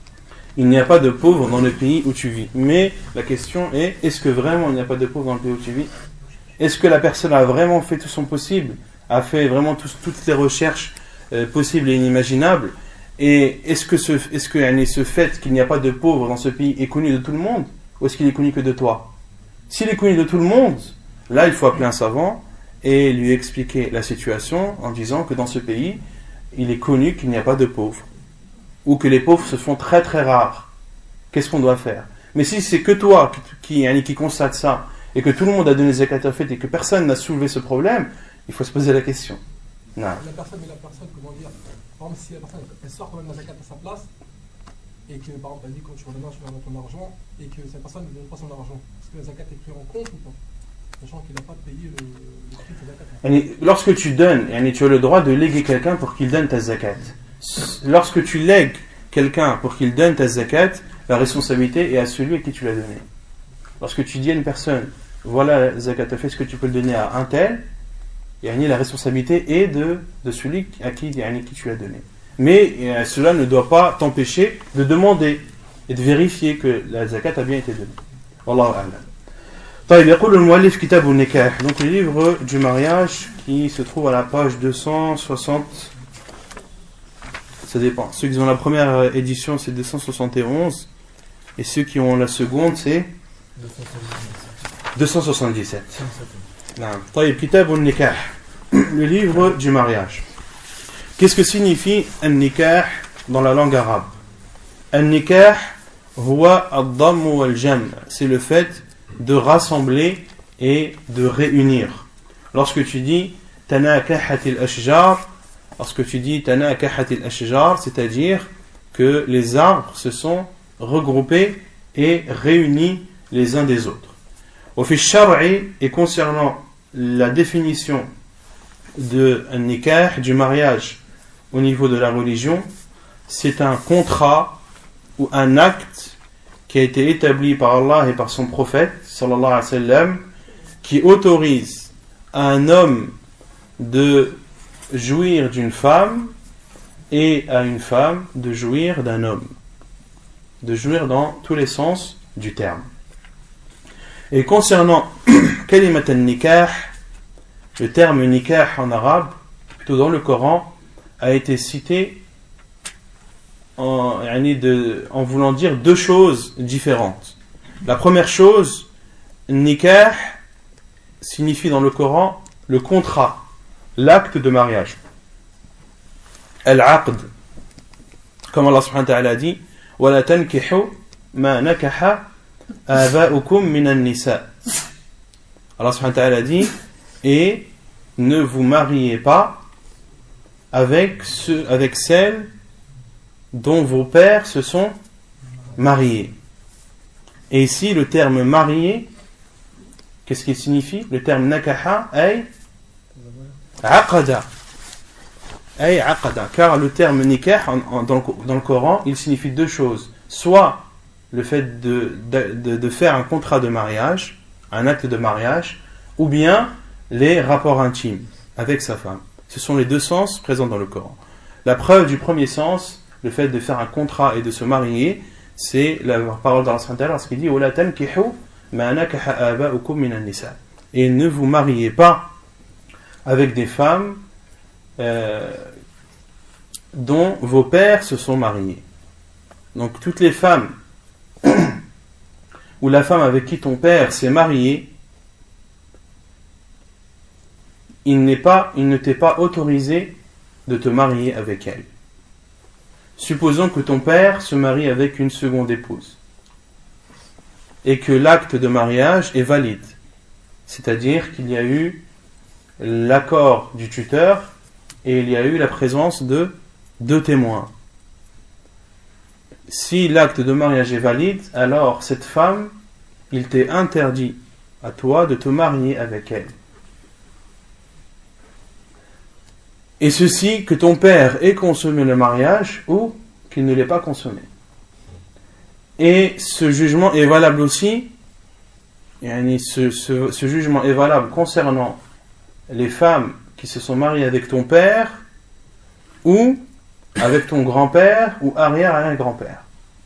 S1: il n'y a pas de pauvres dans le pays où tu vis. Mais la question est, est-ce que vraiment il n'y a pas de pauvres dans le pays où tu vis? Est-ce que la personne a vraiment fait tout son possible, a fait vraiment tout- toutes les recherches euh, possibles et inimaginables? Et est-ce que, ce, est-ce que yani, ce fait qu'il n'y a pas de pauvres dans ce pays est connu de tout le monde? Ou est-ce qu'il est connu que de toi? S'il est connu de tout le monde, là il faut appeler un savant et lui expliquer la situation en disant que dans ce pays, il est connu qu'il n'y a pas de pauvres. Ou que les pauvres se font très très rares. Qu'est-ce qu'on doit faire? Mais si c'est que toi qui, qui, qui constate ça, et que tout le monde a donné Zakat al-Fitr et que personne n'a soulevé ce problème, il faut se poser la question. Non.
S2: La personne, mais la personne, comment dire, par exemple, si la personne elle sort quand même la zakat à sa place, et que par exemple elle dit quand tu redonnes, tu redonnes ton argent, et que cette personne ne donne pas son argent, est-ce que la zakat est prise en compte ou pas? Sachant qu'il n'a pas payé le, le prix de la zakat.
S1: Yani, lorsque tu donnes, yani, tu as le droit de léguer quelqu'un pour qu'il donne ta zakat. Lorsque tu lègues quelqu'un pour qu'il donne ta zakat, la responsabilité est à celui à qui tu l'as donné. Lorsque tu dis à une personne, voilà la zakat, est-ce que tu peux le donner à un tel, yani, la responsabilité est de, de celui à qui, yani, qui tu l'as donné. Mais euh, cela ne doit pas t'empêcher de demander et de vérifier que la zakat a bien été donnée. Wallahu a'lam. طيب يقول المؤلف كتاب النكاح, donc le livre du mariage qui se trouve à la page deux cent soixante. Ça dépend. Ceux qui ont la première édition, c'est deux cent soixante et onze, et ceux qui ont la seconde, c'est deux cent soixante-dix-sept. Non. طيب كتاب النكاح, le livre du mariage. Qu'est-ce que signifie an-nikah dans la langue arabe? An-nikah huwa ad-damm wal-jam', c'est le fait de rassembler et de réunir. Lorsque tu dis tanakahat al-ashjar, lorsque tu dis tanakahat al-ashjar, c'est-à-dire que les arbres se sont regroupés et réunis les uns des autres. Au fi shar'i, et concernant la définition de an-nikah, du mariage au niveau de la religion, c'est un contrat ou un acte qui a été établi par Allah et par son prophète sallallahu alayhi wa sallam, qui autorise à un homme de jouir d'une femme et à une femme de jouir d'un homme, de jouir dans tous les sens du terme. Et concernant kalimat al-nikah, le terme nikah en arabe, plutôt dans le Coran, a été cité en, de, en voulant dire deux choses différentes. La première chose, nikah signifie dans le Coran le contrat, l'acte de mariage. Al-aqd, comme Allah subhanahu wa ta'ala a dit, وَلَا تَنْكِحُوا مَا نَكَحَ آبَاؤُكُمْ مِنَ النِّسَاءِ. Allah subhanahu wa ta'ala a dit, et ne vous mariez pas avec, ceux, avec celles dont vos pères se sont mariés. Et ici, le terme marié, qu'est-ce qu'il signifie? Le terme nakaha ay aqada. Ay aqada. Car le terme nikah, en, en, dans, le, dans le Coran, il signifie deux choses. Soit le fait de, de, de, de faire un contrat de mariage, un acte de mariage, ou bien les rapports intimes avec sa femme. Ce sont les deux sens présents dans le Coran. La preuve du premier sens, le fait de faire un contrat et de se marier, c'est la parole d'Allah subhanahu wa ta'ala lorsqu'il dit وَلَا تَنْكِحُوا مَا نَكَحَ آبَاؤُكُم مِنَ النِّسَاءِ. Et ne vous mariez pas avec des femmes euh, dont vos pères se sont mariés. Donc toutes les femmes ou la femme avec qui ton père s'est marié, il n'est pas, il ne t'est pas autorisé de te marier avec elle. Supposons que ton père se marie avec une seconde épouse et que l'acte de mariage est valide, c'est-à-dire qu'il y a eu l'accord du tuteur et il y a eu la présence de deux témoins. Si l'acte de mariage est valide, alors cette femme, il t'est interdit à toi de te marier avec elle. Et ceci, que ton père ait consommé le mariage ou qu'il ne l'ait pas consommé. Et ce jugement est valable aussi, ce, ce, ce jugement est valable concernant les femmes qui se sont mariées avec ton père ou avec ton grand-père ou arrière-arrière-grand-père.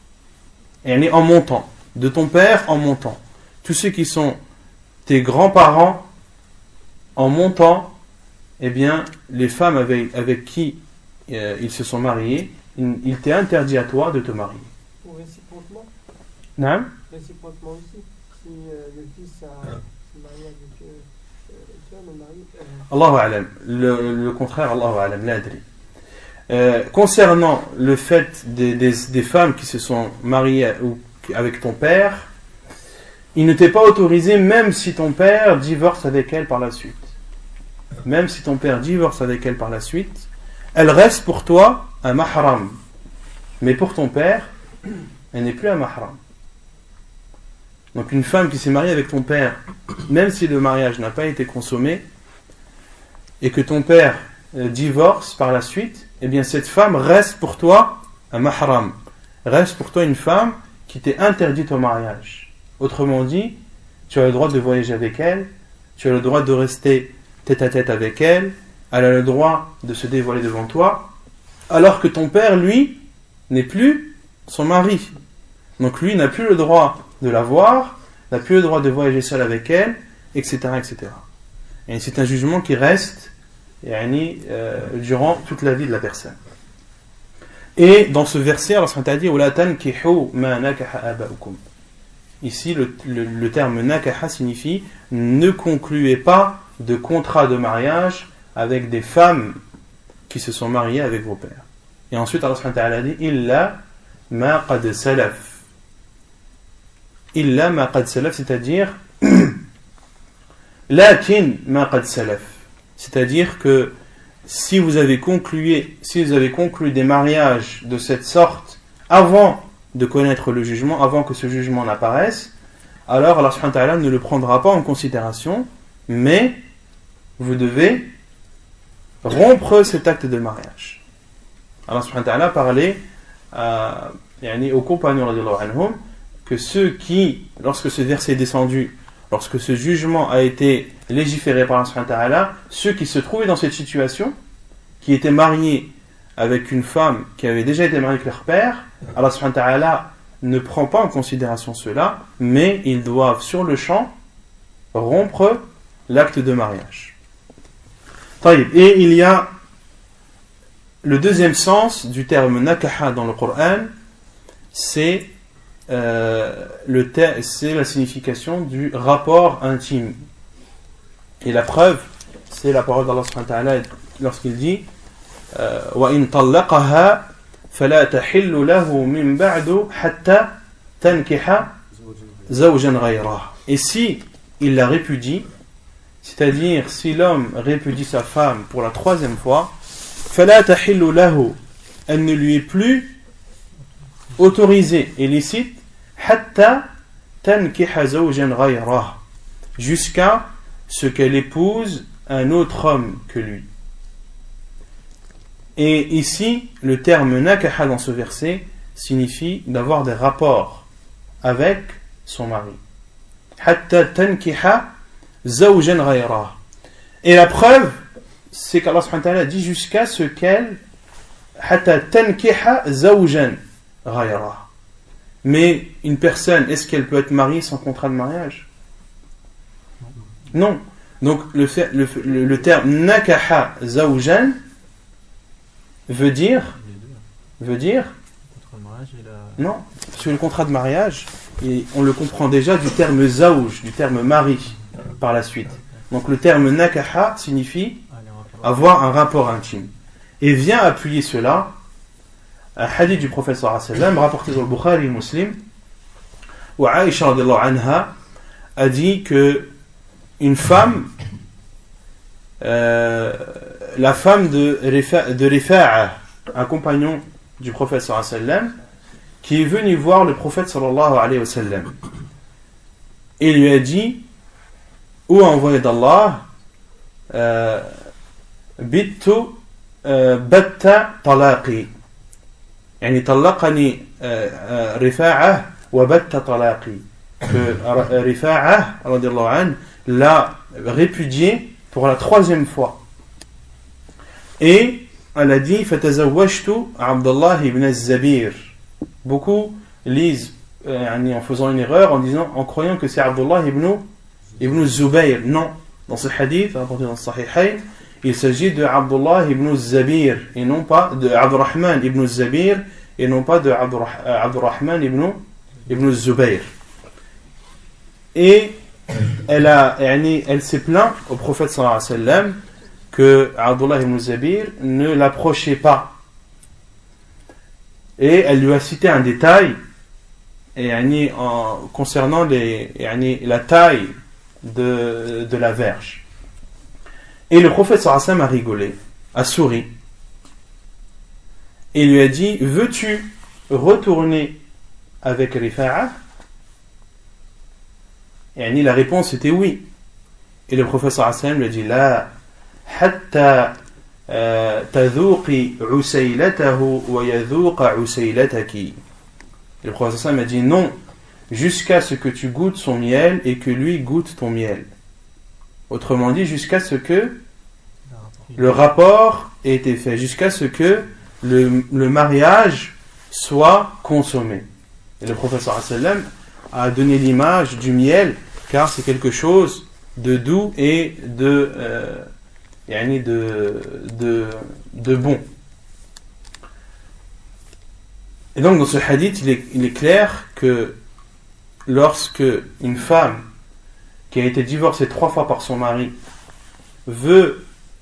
S1: Et en montant, de ton père en montant. Tous ceux qui sont tes grands-parents en montant, eh bien, les femmes avec, avec qui euh, ils se sont mariés, il, il t'est interdit à toi de te marier.
S7: Ou réciproquement
S1: Non?
S7: Réciproquement aussi. Si euh, le fils a se marié avec euh, euh, le mari. Euh...
S1: Allahu a'lam. Le, le contraire, Allahu a'lam, l'adri. Euh, concernant le fait des, des, des femmes qui se sont mariées ou, avec ton père, il ne t'est pas autorisé, même si ton père divorce avec elle par la suite. Même si ton père divorce avec elle par la suite, elle reste pour toi un mahram. Mais pour ton père, elle n'est plus un mahram. Donc une femme qui s'est mariée avec ton père, même si le mariage n'a pas été consommé, et que ton père euh, divorce par la suite, eh bien cette femme reste pour toi un mahram. Reste pour toi une femme qui t'est interdite au mariage. Autrement dit, tu as le droit de voyager avec elle, tu as le droit de rester tête à tête avec elle, elle a le droit de se dévoiler devant toi, alors que ton père, lui, n'est plus son mari. Donc lui n'a plus le droit de la voir, n'a plus le droit de voyager seul avec elle, et cetera et cetera. Et c'est un jugement qui reste yani, euh, durant toute la vie de la personne. Et dans ce verset, Allah subhanahu wa ta'ala dit وَلَا تَنْكِحُوا مَا نَكَحَ آبَاؤُكُمْ. Ici, le, le, le terme nakaha signifie ne concluez pas de contrat de mariage avec des femmes qui se sont mariées avec vos pères. Et ensuite, Allah subhanahu wa ta'ala dit illa ma qad salaf. Illa ma qad salaf, c'est-à-dire lakin ma qad salaf. C'est-à-dire que si vous avez conclu, si vous avez conclu des mariages de cette sorte avant de connaître le jugement, avant que ce jugement n'apparaisse, alors Allah subhanahu wa ta'ala ne le prendra pas en considération, mais vous devez rompre cet acte de mariage. Allah subhanahu wa ta'ala parlait à, yani, aux compagnons radiyallahu anhum que ceux qui, lorsque ce verset est descendu, lorsque ce jugement a été légiféré par Allah subhanahu wa ta'ala, ceux qui se trouvaient dans cette situation, qui étaient mariés avec une femme qui avait déjà été mariée avec leur père, Allah subhanahu wa ta'ala ne prend pas en considération cela, mais ils doivent sur le champ rompre l'acte de mariage. Et il y a le deuxième sens du terme nakaha dans le Coran, c'est euh, le ter- c'est la signification du rapport intime. Et la preuve, c'est la parole d'Allah subhanahu wa ta'ala lorsqu'il dit وَإِن طَلَّقَهَا فَلَا تَحِلُّ لَهُ مِن بَعْدُ حَتَّى تَنْكِحَ زَوْجًا غَيْرَهُ. Et si il la répudie, c'est-à-dire si l'homme répudie sa femme pour la troisième fois, فَلَا تَحِلُّ لَهُ, elle ne lui est plus autorisée et licite, حَتَّى تَنْكِحَ زَوْجًا غَيْرَهُ, jusqu'à ce qu'elle épouse un autre homme que lui. Et ici, le terme nakaha dans ce verset signifie d'avoir des rapports avec son mari. Hatta tankiha zawjan ghayra. Et la preuve, c'est qu'Allah subhanahu wa ta'ala dit jusqu'à ce qu'elle hatta tankiha zawjan ghayra. Mais une personne, est-ce qu'elle peut être mariée sans contrat de mariage? Non. Donc le, fait, le, le, le terme nakaha zawjan veut dire veut dire non, sur le contrat de mariage, et on le comprend déjà du terme zawj, du terme mari par la suite. Donc le terme nakaha signifie avoir un rapport intime. Et vient appuyer cela un hadith du prophète sallallahu alayhi wa sallam rapporté dans le Bukhari et Muslim, où Aïcha radhiyallahu anha a dit que une femme, euh, la femme de, Rifa, de Rifa'a, un compagnon du prophète sallallahu alayhi wa sallam, qui est venu voir le prophète sallallahu alayhi wa sallam, et lui a dit: ô envoyé d'Allah, euh, bittu euh, batta talaqi, yani talaqani euh, Rifa'a wa batta talaqi, que Rifa'a radhiyallahu anhu l'a répudié pour la troisième fois. Et elle a dit: fatazawwajtu Abdullah ibn az-Zabir. Beaucoup lisent euh, en faisant une erreur en disant, en croyant que c'est Abdullah ibn ibn Zubayr. Non, dans ce hadith rapporté dans le Sahihayn, il s'agit de Abdullah ibn Zabir et non pas de Abdurrahman ibn Zabir et non pas de Abdurrahman ibn ibn Zubayr. Et elle a, elle s'est plaint au prophète sallallahu alayhi wa sallam que Abdullah ibn Zabir ne l'approchait pas. Et elle lui a cité un détail et, en, concernant les, la taille de, de la verge. Et le prophète sallallahu alayhi wa sallam a rigolé, a souri, et lui a dit: veux-tu retourner avec Rifa'a? Et la réponse était oui. Et le prophète sallallahu alayhi wa sallam lui a dit: la hatta tadhuqi usaylatahu wa yadhuqa usaylataki. Le prophète sallallahu alayhi wa sallam a dit: non, jusqu'à ce que tu goûtes son miel et que lui goûte ton miel. Autrement dit, jusqu'à ce que le rapport ait été fait, jusqu'à ce que le, le mariage soit consommé. Et le prophète sallallahu alayhi wa sallam a donné l'image du miel, car c'est quelque chose de doux et de, euh, de, de, de bon. Et donc dans ce hadith, il est, il est clair que lorsque une femme qui a été divorcée trois fois par son mari veut,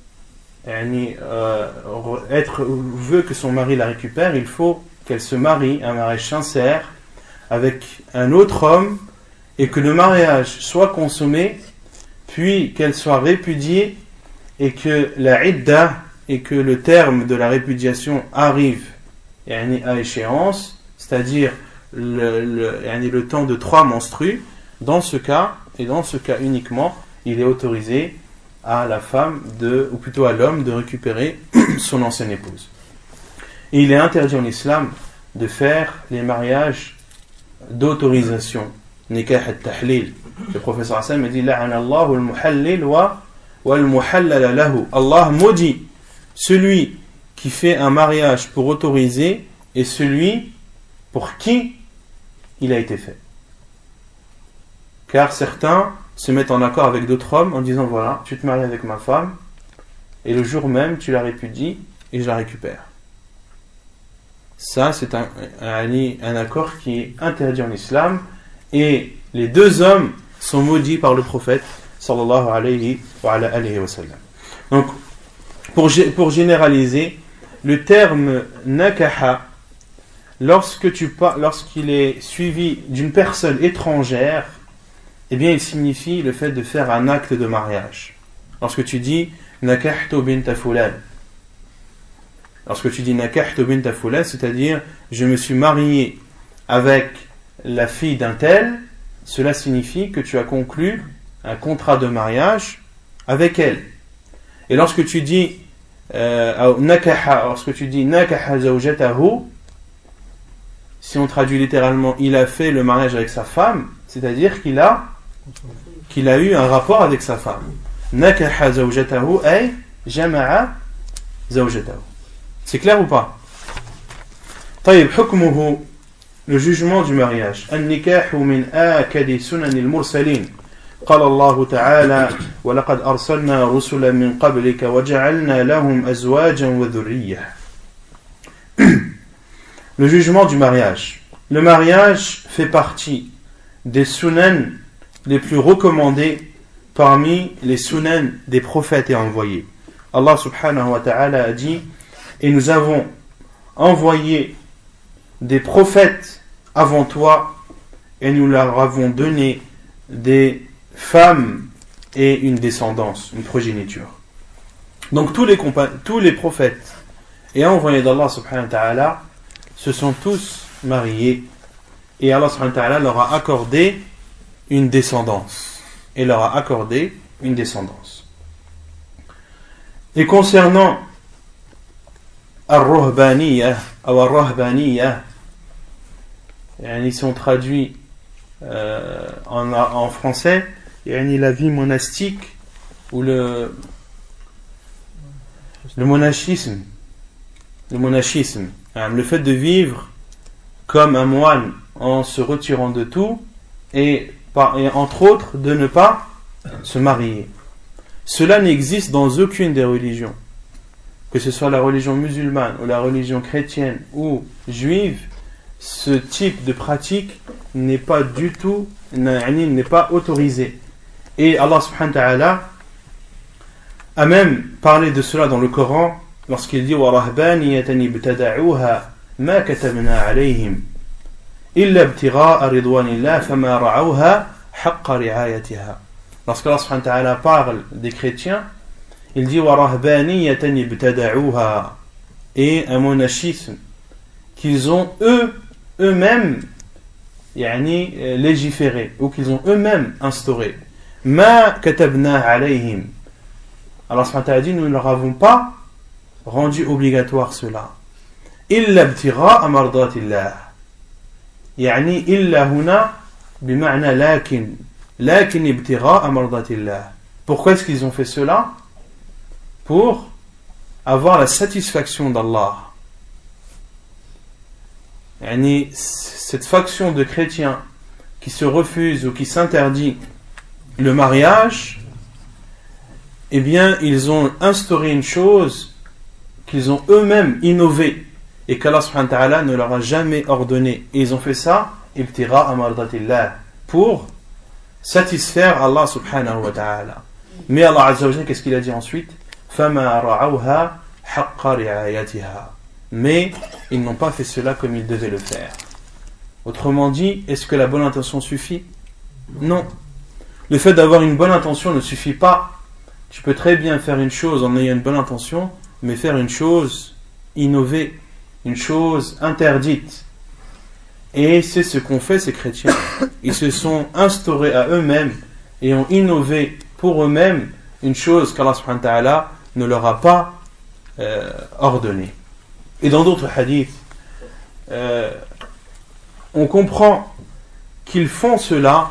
S1: euh, être, veut que son mari la récupère, il faut qu'elle se marie, un mariage sincère, avec un autre homme, et que le mariage soit consommé, puis qu'elle soit répudiée, et que la idda, et que le terme de la répudiation arrive à échéance, c'est-à-dire le, le, le temps de trois menstrues. Dans ce cas, et dans ce cas uniquement, il est autorisé à la femme, de, ou plutôt à l'homme, de récupérer son ancienne épouse. Et il est interdit en islam de faire les mariages d'autorisation, nikah al-tahlil. Le professeur Hassan me dit: la'anallahu al-muhallil wa wal-muhallala lahu. Allah maudit celui qui fait un mariage pour autoriser et celui pour qui il a été fait. Car certains se mettent en accord avec d'autres hommes en disant: voilà, tu te maries avec ma femme et le jour même tu la répudies et je la récupère. Ça, c'est un, un, un accord qui est interdit en islam, et les deux hommes sont maudits par le prophète sallallahu alayhi wa, alayhi wa sallam. Donc, pour, pour généraliser, le terme nakaha, lorsque tu, lorsqu'il est suivi d'une personne étrangère, eh bien il signifie le fait de faire un acte de mariage. Lorsque tu dis nakahtu binta fulan, lorsque tu dis nakahtu binta fulan, c'est-à-dire je me suis marié avec la fille d'un tel, cela signifie que tu as conclu un contrat de mariage avec elle. Et lorsque tu dis euh, nakaha, lorsque tu dis nakaha zawjatahu, si on traduit littéralement il a fait le mariage avec sa femme, c'est-à-dire qu'il a qu'il a eu un rapport avec sa femme. Nakaha zawjatahu ay jama'a zawjatahu. C'est clair ou pas? طيب حكمه, le jugement du mariage. النكاح من آكد سنن المرسلين. قال الله تعالى ولقد أرسلنا رسلا من قبلك وجعلنا لهم أزواجا وذرية. Le jugement du mariage. Le mariage fait partie des sunan les plus recommandés parmi les sunan des prophètes et envoyés. Allah subhanahu wa ta'ala a dit: et nous avons envoyé des prophètes avant toi et nous leur avons donné des femmes et une descendance, une progéniture. Donc tous les, compa- tous les prophètes et envoyés d'Allah subhanahu wa ta'ala se sont tous mariés et Allah subhanahu wa ta'ala leur a accordé une descendance et leur a accordé une descendance. Et concernant Ar-Ruhbaniyya ou Ar-Rahbaniyya, yani si on traduit euh, en, en français, yani la vie monastique ou le le monachisme, le monachisme, le fait de vivre comme un moine en se retirant de tout et, par, et entre autres de ne pas se marier. Cela n'existe dans aucune des religions, que ce soit la religion musulmane ou la religion chrétienne ou juive. Ce type de pratique n'est pas du tout, n'est pas autorisé. Et Allah subhanahu wa ta'ala a même parlé de cela dans le Coran lorsqu'il dit وَرَهْبَانِيَةً ابْتَدَعُوهَا مَا كَتَبْنَا عَلَيْهِمْ إِلَّا ابْتِغَاءَ رِضْوَانِ اللَّهِ فَمَا رَعَوْهَا حَقَّ رِعَايَتِهَا. Lorsqu'Allah subhanahu wa ta'ala parle des chrétiens, il dit وَرَهْبَانِيَةً ابْتَدَعُوهَا, et un monachisme qu'ils ont eux eux-mêmes yani, légiféré ou qu'ils ont eux-mêmes instauré. Ma katabna alayhim. Alors subhanahu wa ta'ala dit, nous ne leur avons pas rendu obligatoire cela. Illa ibtigha'a mardatillah. Yani illa huna bima'na lakin. Lakin ibtigha'a mardatillah. Pourquoi est-ce qu'ils ont fait cela? Pour avoir la satisfaction d'Allah. Yani, cette faction de chrétiens qui se refusent ou qui s'interdit le mariage, eh bien ils ont instauré une chose qu'ils ont eux-mêmes innové et qu'Allah subhanahu wa ta'ala ne leur a jamais ordonné, et ils ont fait ça ibtira amardatillah, pour satisfaire Allah subhanahu wa ta'ala. Mais Allah azza wa jalla, qu'est-ce qu'il a dit ensuite? Fama ra'awha haqqa ri'ayatiha. Mais ils n'ont pas fait cela comme ils devaient le faire. Autrement dit, est-ce que la bonne intention suffit? Non. Le fait d'avoir une bonne intention ne suffit pas. Tu peux très bien faire une chose en ayant une bonne intention, mais faire une chose innovée, une chose interdite. Et c'est ce qu'ont fait ces chrétiens. Ils se sont instaurés à eux-mêmes et ont innové pour eux-mêmes une chose qu'Allah subhanahu wa ta'ala ne leur a pas euh, ordonnée. Et dans d'autres hadiths, euh, on comprend qu'ils font cela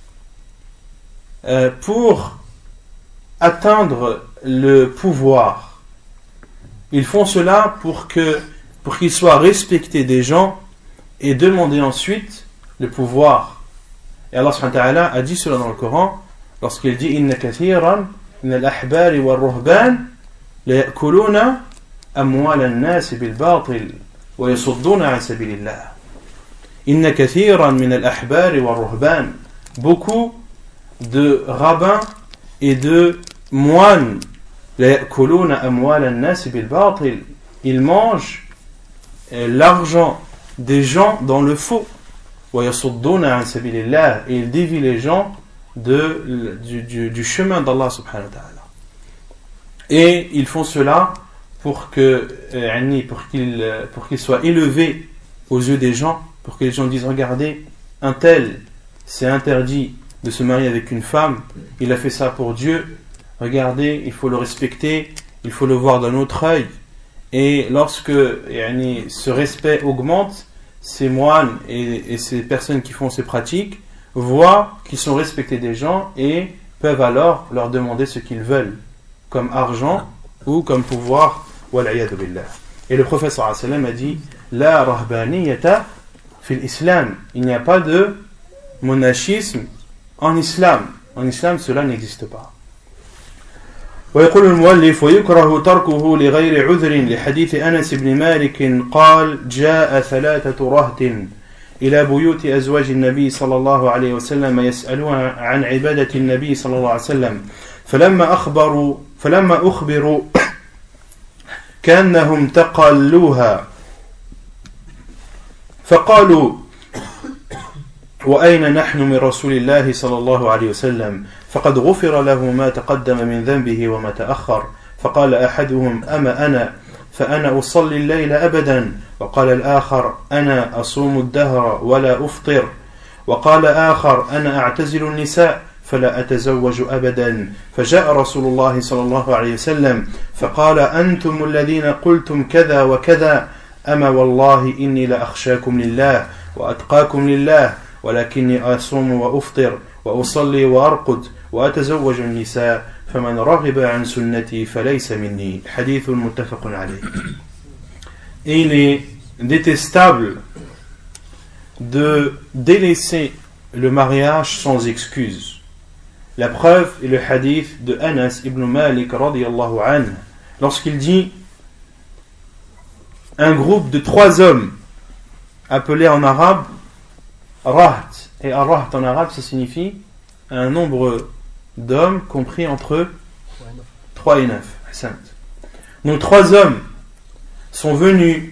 S1: euh, pour atteindre le pouvoir. Ils font cela pour que, pour qu'ils soient respectés des gens et demander ensuite le pouvoir. Et Allah subhanahu wa ta'ala a dit cela dans le Coran lorsqu'il dit Inna kathiran min al-ahbari wa al-ruhban la ya'kuluna أموال الناس بالباطل ويصدون عن سبيل الله. إن كثيرا من الأحبار والرهبان, beaucoup de rabbins et de moines, لا يأكلون أموال الناس بالباطل, ils mangent l'argent des gens dans le faux, ويصدون عن سبيل الله, et ils dévient les gens de, du, du, du chemin d'Allah subhanahu wa ta'ala. Et ils font cela pour que euh, pour qu'il pour qu'il soit élevé aux yeux des gens, pour que les gens disent regardez, un tel c'est interdit de se marier avec une femme, il a fait ça pour Dieu, regardez, il faut le respecter, il faut le voir d'un autre œil. Et lorsque yani, ce respect augmente, ces moines et, et ces personnes qui font ces pratiques voient qu'ils sont respectés des gens et peuvent alors leur demander ce qu'ils veulent, comme argent ou comme pouvoir. Et le prophète sallallahu alayhi wa sallam a dit La rahbaniyata fil islam. Il n'y a pas de monachisme en islam. En islam, cela n'existe pas. ويقول المؤلف ويكره تركه لغير عذر لحديث أنس بن مالك قال جاء ثلاثة رهط إلى بيوت أزواج النبي صلى الله عليه وسلم يسألون عن عبادة النبي صلى الله عليه وسلم فلما أخبروا فلما أخبروا كأنهم تقلوها فقالوا وأين نحن من رسول الله صلى الله عليه وسلم فقد غفر له ما تقدم من ذنبه وما تأخر فقال أحدهم أما أنا فأنا أصلي الليل أبدا وقال الآخر أنا أصوم الدهر ولا أفطر وقال آخر أنا أعتزل النساء فلا أتزوج أبدا فجاء رسول الله صلى الله عليه وسلم فقال أنتم الذين قلتم كذا وكذا أما والله إني لأخشاكم لله وأتقاكم لله ولكني أصوم وأفطر وأصلي وأرقد وأتزوج النساء فمن رغب عن سنتي فليس مني حديث متفق عليه. Et il est détestable de délaisser le mariage sans excuse. La preuve est le hadith de Anas ibn Malik radiyallahu anhu lorsqu'il dit un groupe de trois hommes appelés en arabe raht, et raht en arabe ça signifie un nombre d'hommes compris entre trois et neuf. Donc trois hommes sont venus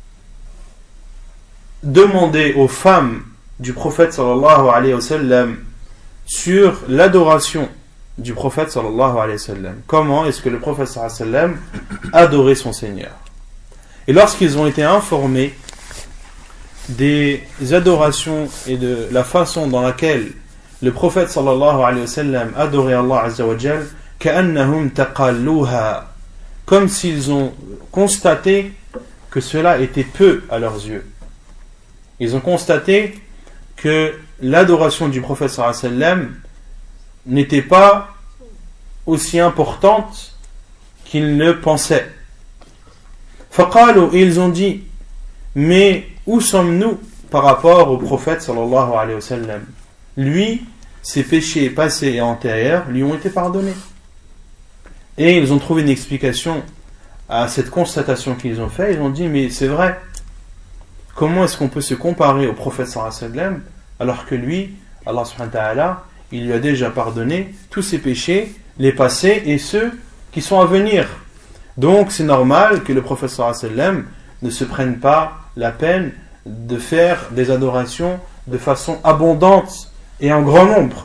S1: demander aux femmes du prophète sallallahu alayhi wa sallam sur l'adoration du prophète sallallahu alayhi wa sallam. Comment est-ce que le prophète sallallahu alayhi wa sallam adorait son Seigneur? Et lorsqu'ils ont été informés des adorations et de la façon dans laquelle le prophète sallallahu alayhi wa sallam adorait Allah azza wa jal, ka'annahum taqalluha, comme s'ils ont constaté que cela était peu à leurs yeux. Ils ont constaté que l'adoration du prophète sallallahu alayhi wa sallam n'était pas aussi importante qu'ils le pensaient. Faqalu, et ils ont dit, mais où sommes-nous par rapport au prophète sallallahu alayhi wa sallam? Lui, ses péchés passés et antérieurs lui ont été pardonnés. Et ils ont trouvé une explication à cette constatation qu'ils ont faite. Ils ont dit, mais c'est vrai, comment est-ce qu'on peut se comparer au prophète sallallahu alayhi wa sallam alors que lui, Allah subhanahu wa ta'ala, il lui a déjà pardonné tous ses péchés, les passés et ceux qui sont à venir. Donc c'est normal que le prophète sallallahu alayhi wa sallam ne se prenne pas la peine de faire des adorations de façon abondante et en grand nombre.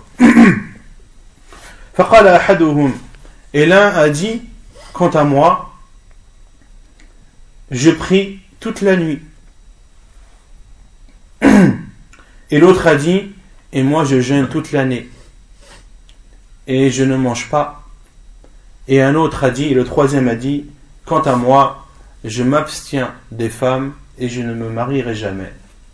S1: فقال أحدهم, et l'un a dit, quant à moi, je prie toute la nuit. Et l'autre a dit, et moi je jeûne toute l'année et je ne mange pas. Et un autre a dit, et le troisième a dit, quant à moi, je m'abstiens des femmes et je ne me marierai jamais.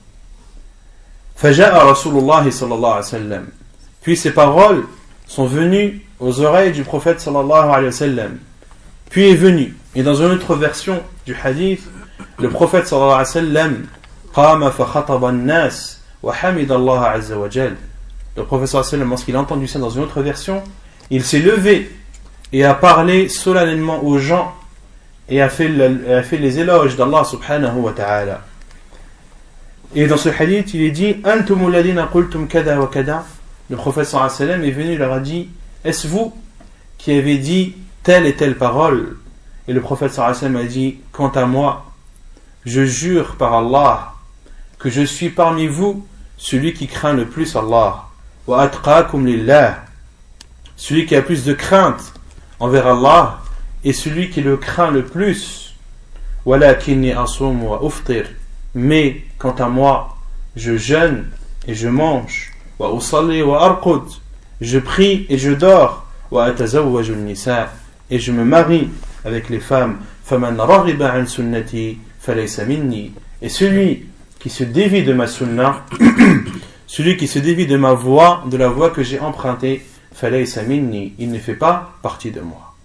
S1: فجاء رسول الله صلى الله عليه وسلم. Puis ces paroles sont venues aux oreilles du prophète sallallahu alayhi wa sallam. Puis est venu, et dans une autre version du hadith, le prophète sallallahu alayhi wa sallam قام فخطب الناس وحمد الله عز وجل. Le prophète sallallahu alayhi wa sallam, lorsqu'il a entendu ça dans une autre version, il s'est levé et a parlé solennellement aux gens et a fait, le, a fait les éloges d'Allah subhanahu wa ta'ala. Et dans ce hadith, il est dit Antum alladhina qultum kada wa kada. Le prophète sallallahu alayhi wa sallam est venu, il leur a dit, est-ce vous qui avez dit telle et telle parole? Et le prophète sallallahu alayhi wa sallam a dit, quant à moi, je jure par Allah que je suis parmi vous celui qui craint le plus Allah. wa atqakum lillah. Celui qui a plus de crainte envers Allah est celui qui le craint le plus. Walakinni asum wa uftir. Mais quant à moi, je jeûne et je mange. Wa usalli wa arqud. Je prie et je dors. Wa atazawwaju an-nisa. Et je me marie avec les femmes. Faman raghiba an sunnati falaysa minni. Et celui qui se dévie de ma sunna, celui qui se dévie de ma voie, de la voie que j'ai empruntée, falaysa minni, il ne fait pas partie de moi.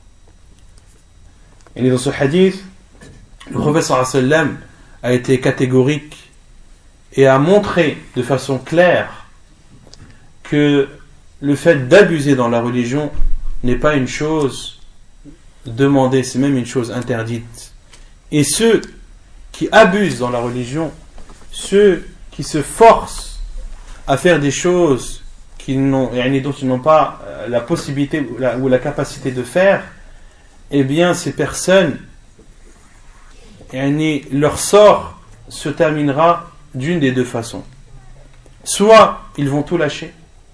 S1: Et dans ce hadith, le prophète sallallahu alayhi wa sallam a été catégorique et a montré de façon claire que le fait d'abuser dans la religion n'est pas une chose demandée, c'est même une chose interdite. Et ceux qui abusent dans la religion, ceux qui se forcent à faire des choses qu'ils n'ont, dont ils n'ont pas la possibilité ou la, ou la capacité de faire, eh bien ces personnes, leur sort se terminera d'une des deux façons. Soit ils vont tout lâcher,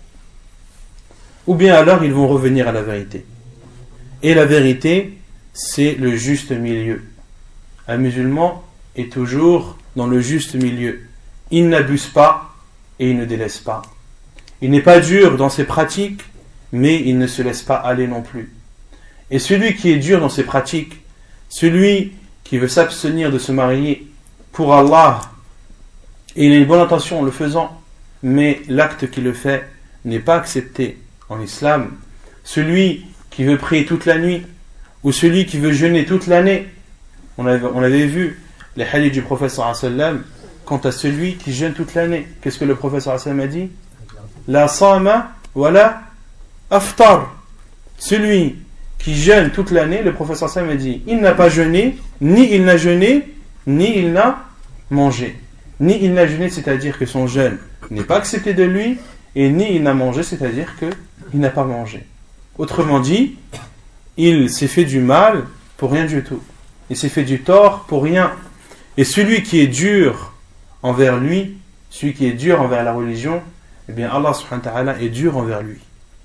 S1: ou bien alors ils vont revenir à la vérité. Et la vérité, c'est le juste milieu. Un musulman est toujours dans le juste milieu. Il n'abuse pas et il ne délaisse pas. Il n'est pas dur dans ses pratiques, mais il ne se laisse pas aller non plus. Et celui qui est dur dans ses pratiques, celui qui veut s'abstenir de se marier pour Allah, et il a une bonne intention en le faisant, mais l'acte qu'il le fait n'est pas accepté en islam, celui qui veut prier toute la nuit, ou celui qui veut jeûner toute l'année, on avait, on avait vu les hadiths du prophète sallallahu alayhi wa sallam, quant à celui qui jeûne toute l'année, qu'est-ce que le prophète sallallahu alayhi wa sallam a dit? La sama wa la aftar. Celui qui jeûne toute l'année, le prophète sallallahu alayhi wa sallam a dit, il n'a pas jeûné, ni il n'a jeûné, ni il n'a mangé. Ni il n'a jeûné, c'est-à-dire que son jeûne n'est pas accepté de lui, et ni il n'a mangé, c'est-à-dire qu'il n'a pas mangé. Autrement dit, il s'est fait du mal pour rien du tout. Il s'est fait du tort pour rien. Et celui qui est dur envers lui, celui qui est dur envers la religion, eh bien Allah subhanahu wa ta'ala est dur envers lui.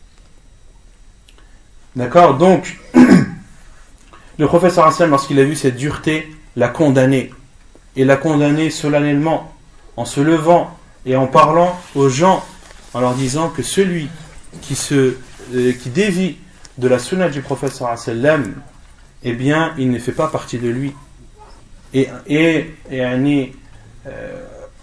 S1: D'accord? Donc, le prophète sallallahu alayhi wa sallam, lorsqu'il a vu cette dureté, l'a condamné. Et l'a condamné solennellement, en se levant et en parlant aux gens, en leur disant que celui qui, se, euh, qui dévie de la sunna du prophète sallallahu alayhi wa sallam, eh bien, il ne fait pas partie de lui. Et, et, et euh,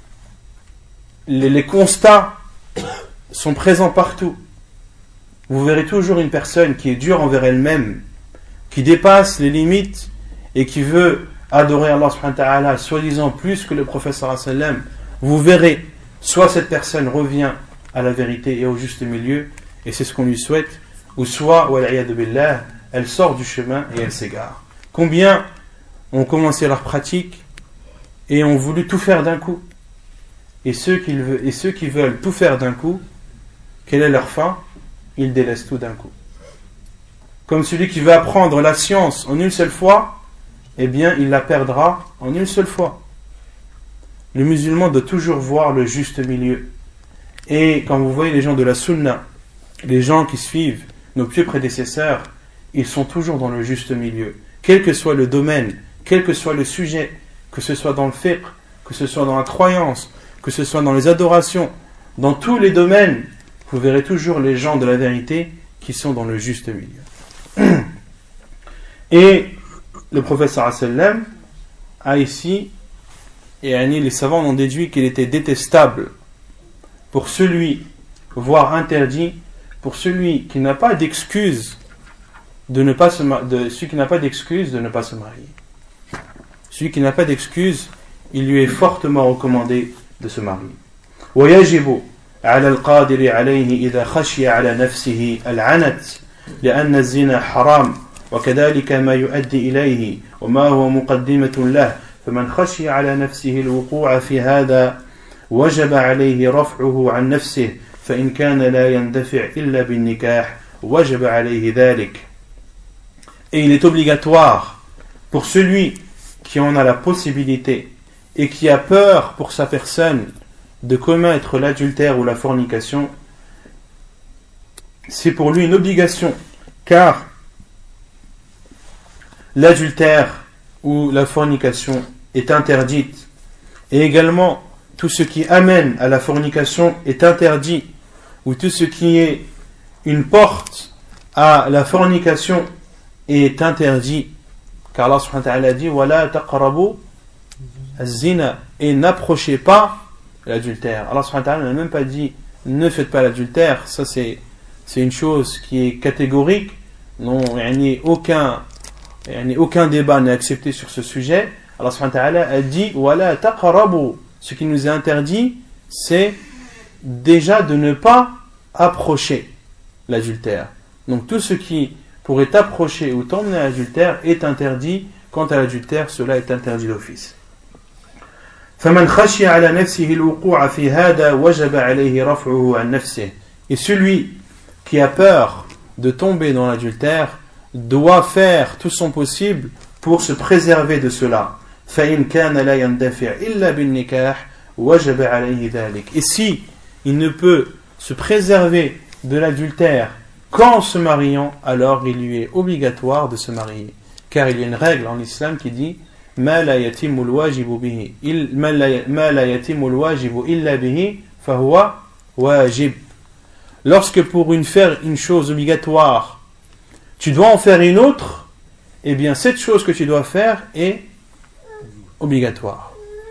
S1: les, les constats sont présents partout. Vous verrez toujours une personne qui est dure envers elle-même, qui dépasse les limites et qui veut adorer Allah subhanahu wa ta'ala soi-disant plus que le prophète sallallahu alayhi wa sallam. Vous verrez, soit cette personne revient à la vérité et au juste milieu, et c'est ce qu'on lui souhaite, ou soit, wal'iyadu billah, elle sort du chemin et elle s'égare. Combien ont commencé leur pratique et ont voulu tout faire d'un coup, et ceux qui, et ceux qui veulent tout faire d'un coup, quelle est leur fin? Ils délaissent tout d'un coup. Comme celui qui veut apprendre la science en une seule fois, eh bien il la perdra en une seule fois. Le musulman doit toujours voir le juste milieu. Et quand vous voyez les gens de la sunna, les gens qui suivent nos pieux prédécesseurs, ils sont toujours dans le juste milieu. Quel que soit le domaine, quel que soit le sujet, que ce soit dans le fiqh, que ce soit dans la croyance, que ce soit dans les adorations, dans tous les domaines, vous verrez toujours les gens de la vérité qui sont dans le juste milieu. Et le prophète sallallahu alayhi wa sallam a ici, et les savants ont déduit qu'il était détestable pour celui, voire interdit, pour celui qui n'a pas d'excuse de ne pas se de celui qui n'a pas d'excuse de ne pas se marier. Celui qui n'a pas d'excuse, il lui est fortement recommandé de se marier. ويجب على القادر عليه إذا خشي على نفسه العنت لأن الزنا حرام وكذلك ما يؤدي إليه وما هو مقدمة له فمن خشي على نفسه الوقوع في هذا وجب عليه رفعه عن نفسه فإن كان لا يندفع إلا بالنكاح وجب عليه ذلك. Et il est obligatoire pour celui qui en a la possibilité et qui a peur pour sa personne de commettre l'adultère ou la fornication, c'est pour lui une obligation, car l'adultère ou la fornication est interdite, et également tout ce qui amène à la fornication est interdit, ou tout ce qui est une porte à la fornication est interdit, car Allah subhanahu wa ta'ala dit wala taqrabu az-zina, et n'approchez pas l'adultère. Allah subhanahu wa ta'ala n'a même pas dit ne faites pas l'adultère. Ça c'est c'est une chose qui est catégorique. Non, il n'y a aucun il n'y a aucun débat n'est accepté sur ce sujet. Allah subhanahu wa ta'ala a dit wala taqrabu. Ce qui nous est interdit, c'est déjà de ne pas approcher l'adultère. Donc tout ce qui pourrait t'approcher ou t'emmener à l'adultère est interdit. Quant à l'adultère, cela est interdit d'office. فمن خشي على نفسه الوقوع في هذا وجب عليه رفعه عن نفسه. Et celui qui a peur de tomber dans l'adultère doit faire tout son possible pour se préserver de cela. فإن كان لا يندفع إلا بالنكاح وجب عليه ذلك. Et si il ne peut se préserver de l'adultère qu'en se mariant, alors il lui est obligatoire de se marier. Car il y a une règle en islam qui dit ما لا يتم الواجب به ما لا يتم الواجب إلا به فهو واجب. Lorsque pour une faire une chose obligatoire, tu dois en faire une autre, eh bien cette chose que tu dois faire est obligatoire.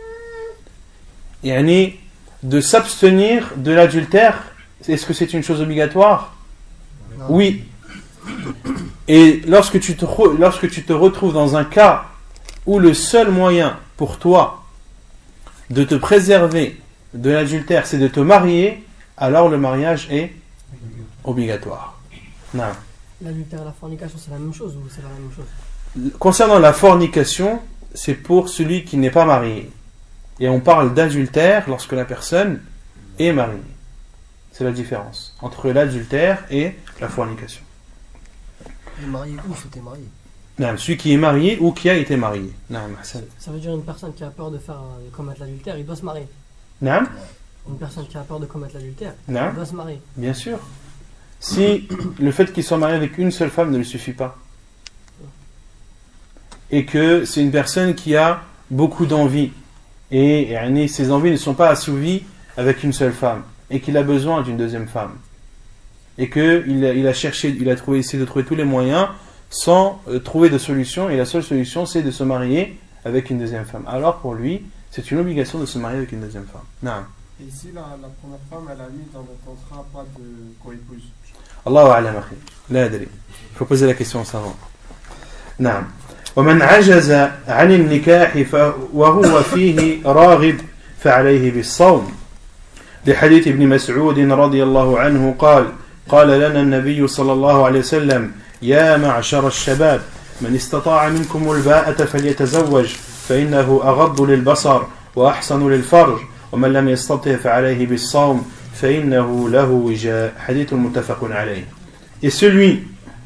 S1: Yani de s'abstenir de l'adultère, est-ce que c'est une chose obligatoire? Oui. Et lorsque tu te, lorsque tu te retrouves dans un cas où le seul moyen pour toi de te préserver de l'adultère, c'est de te marier, alors le mariage est obligatoire. Non.
S4: L'adultère et la fornication, c'est la même chose ou c'est pas la même chose?
S1: Concernant la fornication, c'est pour celui qui n'est pas marié. Et on parle d'adultère lorsque la personne est mariée. C'est la différence entre l'adultère et la fornication.
S6: Le marié ou c'était marié?
S1: Non, celui qui est marié ou qui a été marié. Non,
S4: ça veut dire une personne qui a peur de faire de commettre l'adultère, il doit se marier.
S1: Non.
S4: Une personne qui a peur de commettre l'adultère,
S1: non.
S4: il doit se marier.
S1: Bien sûr. Si le fait qu'il soit marié avec une seule femme ne lui suffit pas, et que c'est une personne qui a beaucoup d'envie, et, et ses envies ne sont pas assouvies avec une seule femme, et qu'il a besoin d'une deuxième femme, et qu'il il a cherché, il a trouvé, essayé de trouver tous les moyens sans euh, trouver de solution, et la seule solution c'est de se marier avec une deuxième femme. Alors pour lui, c'est une obligation de se marier avec une deuxième femme. Non.
S8: Et si la, la première femme, elle a mis dans le contrat pas de co-épouse?
S1: Allahu a'lam akhi. La adri. Il faut poser la question au savant. Non. ومن عجز عن النكاح وهو فيه راغب فعليه بالصوم لحديث ابن مسعود رضي الله عنه قال قال لنا النبي صلى الله عليه وسلم يا معشر الشباب من استطاع منكم الباءة فليتزوج فإنه أغض للبصر وأحسن للفرج ومن لم يستطع فعليه بالصوم فإنه له وجاء حديث متفق عليه. Et celui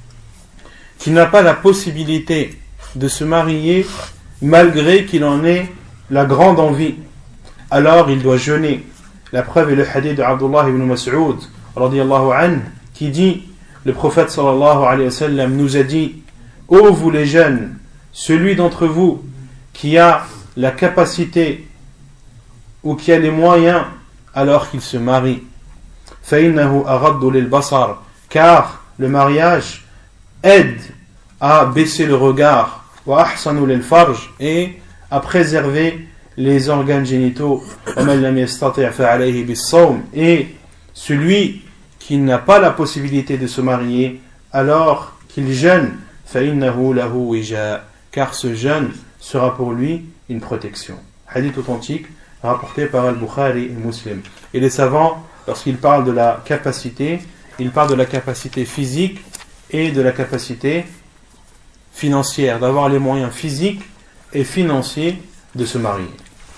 S1: qui n'a pas la possibilité de se marier malgré qu'il en ait la grande envie, alors il doit jeûner. La preuve est le hadith de Abdullah ibn Mas'ud radiyallahu anhu qui dit, le prophète sallallahu alayhi wa sallam nous a dit: ô vous les jeunes, celui d'entre vous qui a la capacité ou qui a les moyens, alors qu'il se marie. فَإِنَّهُ أَغَضُّ لِلْبَصَرِ, car le mariage aide à baisser le regard, وَأَحْسَنُ لِلْفَرْجِ, et à préserver les organes génitaux, وَمَنْ لَمْ يَسْتَطِعْ فَعَلَيْهِ بِالصَّوْمِ, et celui qui n'a pas la possibilité de se marier, alors qu'il jeûne, فَإِنَّهُ لَهُ وِجَاء, car ce jeûne sera pour lui une protection. Hadith authentique rapporté par Al-Bukhari et Muslim. Et les savants, lorsqu'ils parlent de la capacité, ils parlent de la capacité physique et de la capacité financière, d'avoir les moyens physiques et financiers de se marier.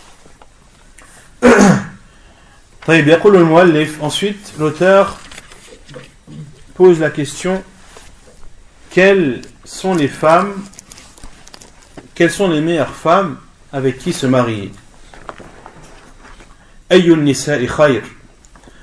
S1: Ensuite, l'auteur pose la question: quelles sont les femmes, quelles sont les meilleures femmes avec qui se marier? أي النساء خير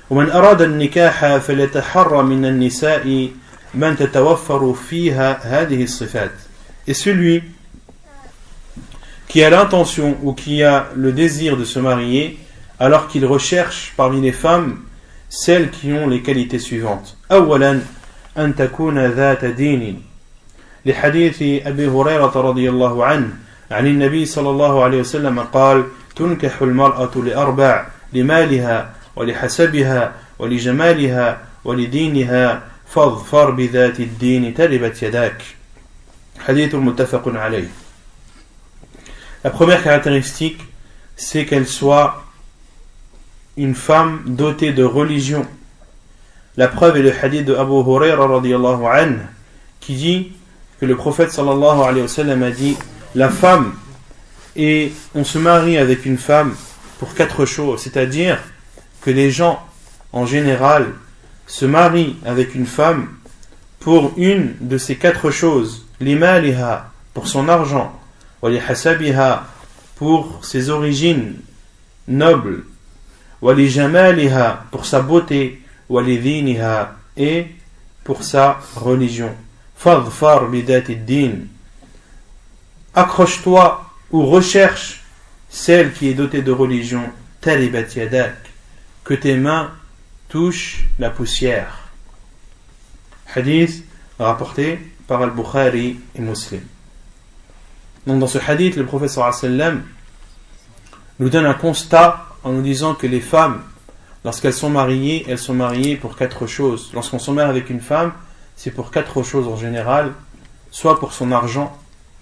S1: ومن أراد النكاح فليتحرى من النساء من تتوفر فيها هذه الصفات. Et celui qui a l'intention ou qui a le désir de se marier, alors qu'il recherche parmi les femmes celles qui ont les qualités suivantes. أولا أن تكون ذات دين لحديث أبي هريرة رضي الله عنه عن النبي صلى الله عليه وسلم قال تنكح المرأة لأربع لمالها ولحسبها ولجمالها ولدينها فاظفر بذات الدين تربت يداك. حديث متفق عليه. La première caractéristique, c'est qu'elle soit une femme dotée de religion. La preuve est le hadith de Abu Hurayra radiyallahu anhu qui dit que le prophète sallallahu alayhi wa sallam a dit la femme, et on se marie avec une femme pour quatre choses, c'est-à-dire que les gens en général se marient avec une femme pour une de ces quatre choses, limaliha, pour son argent, walihasabiha, pour ses origines nobles, walijamaliha, pour sa beauté, walidiniha, et pour sa religion. Fadfar bidati din, accroche-toi ou recherche celle qui est dotée de religion, taribat yadak, que tes mains touchent la poussière. Hadith rapporté par Al-Bukhari et Muslim. Donc dans ce hadith, le prophète sallallahu alayhi wa sallam nous donne un constat en nous disant que les femmes, lorsqu'elles sont mariées, elles sont mariées pour quatre choses. Lorsqu'on se marie avec une femme, c'est pour quatre choses en général, soit pour son argent,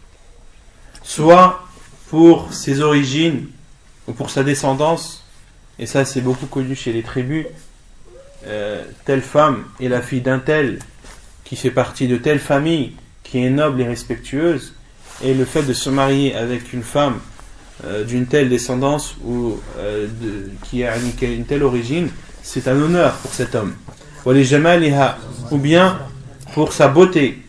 S1: soit pour ses origines ou pour sa descendance, et ça c'est beaucoup connu chez les tribus. Euh, telle femme est la fille d'un tel qui fait partie de telle famille qui est noble et respectueuse, et le fait de se marier avec une femme euh, d'une telle descendance ou euh, de, qui a une, une telle origine, c'est un honneur pour cet homme. Ou bien pour sa beauté,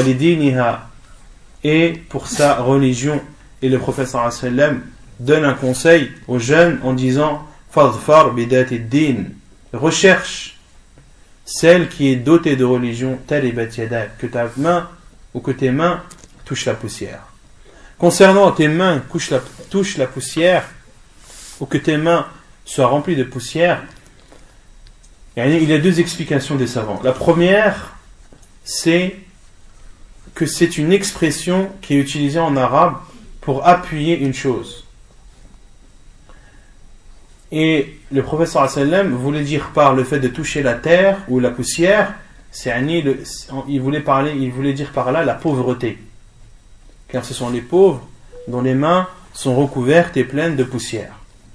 S1: et pour sa religion. Et le prophète sallallahu alayhi wa sallam donne un conseil aux jeunes en disant Fadfar bidati din, recherche celle qui est dotée de religion, taribat yadak, que ta main ou que tes mains touchent la poussière. Concernant tes mains touchent la, touchent la poussière, ou que tes mains soient remplies de poussière, il y a deux explications des savants. La première, c'est que c'est une expression qui est utilisée en arabe pour appuyer une chose. Et le prophète sallallahu alayhi wa sallam voulait dire par le fait de toucher la terre ou la poussière, c'est le, il voulait parler, il voulait dire par là la pauvreté. Car ce sont les pauvres dont les mains sont recouvertes et pleines de poussière.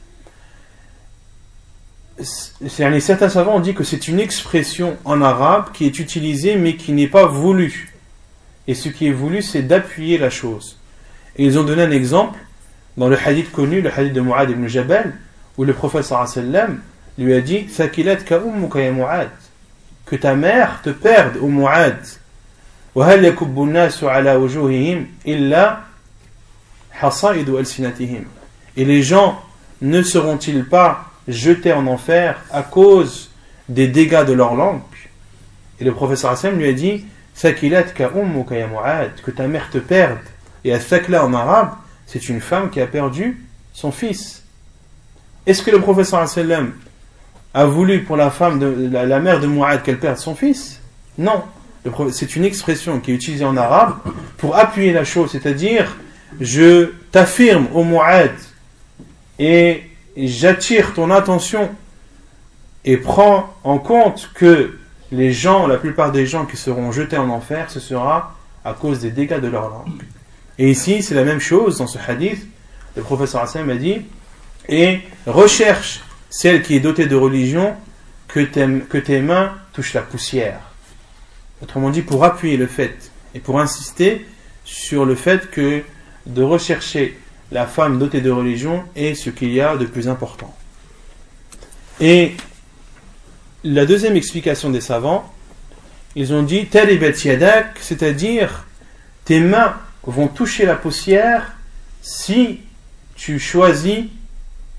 S1: C'est, certains savants ont dit que c'est une expression en arabe qui est utilisée mais qui n'est pas voulue. Et ce qui est voulu, c'est d'appuyer la chose. Et ils ont donné un exemple dans le hadith connu, le hadith de Mu'ad ibn Jabal, où le prophète sallallahu alayhi wa sallam lui a dit Thakilatka ummuka ya Mu'ad, que ta mère te perde, ô Mu'ad. Wa hal yakubbu an-nasu ala wujuhihim illa hasaidu alsinatihim. Et les gens ne seront-ils pas jetés en enfer à cause des dégâts de leur langue? Et le prophète sallallahu alayhi wa sallam lui a dit Thakilatka ummuka ya Mu'ad, que ta mère te perde. Et al-thakla en arabe, c'est une femme qui a perdu son fils. Est-ce que le prophète sallallahu alayhi wa sallam a voulu pour la femme, de, la, la mère de Mu'ad, qu'elle perde son fils? Non. Le, c'est une expression qui est utilisée en arabe pour appuyer la chose, c'est-à-dire je t'affirme ô Mu'ad et j'attire ton attention et prends en compte que les gens, la plupart des gens qui seront jetés en enfer, ce sera à cause des dégâts de leur langue. Et ici, c'est la même chose dans ce hadith. Le prophète sallallahu alayhi wa sallam a dit et recherche celle qui est dotée de religion, que tes, que tes mains touchent la poussière. Autrement dit, pour appuyer le fait et pour insister sur le fait que de rechercher la femme dotée de religion est ce qu'il y a de plus important. Et la deuxième explication des savants, ils ont dit taribat yadak, c'est-à-dire tes mains vont toucher la poussière si tu choisis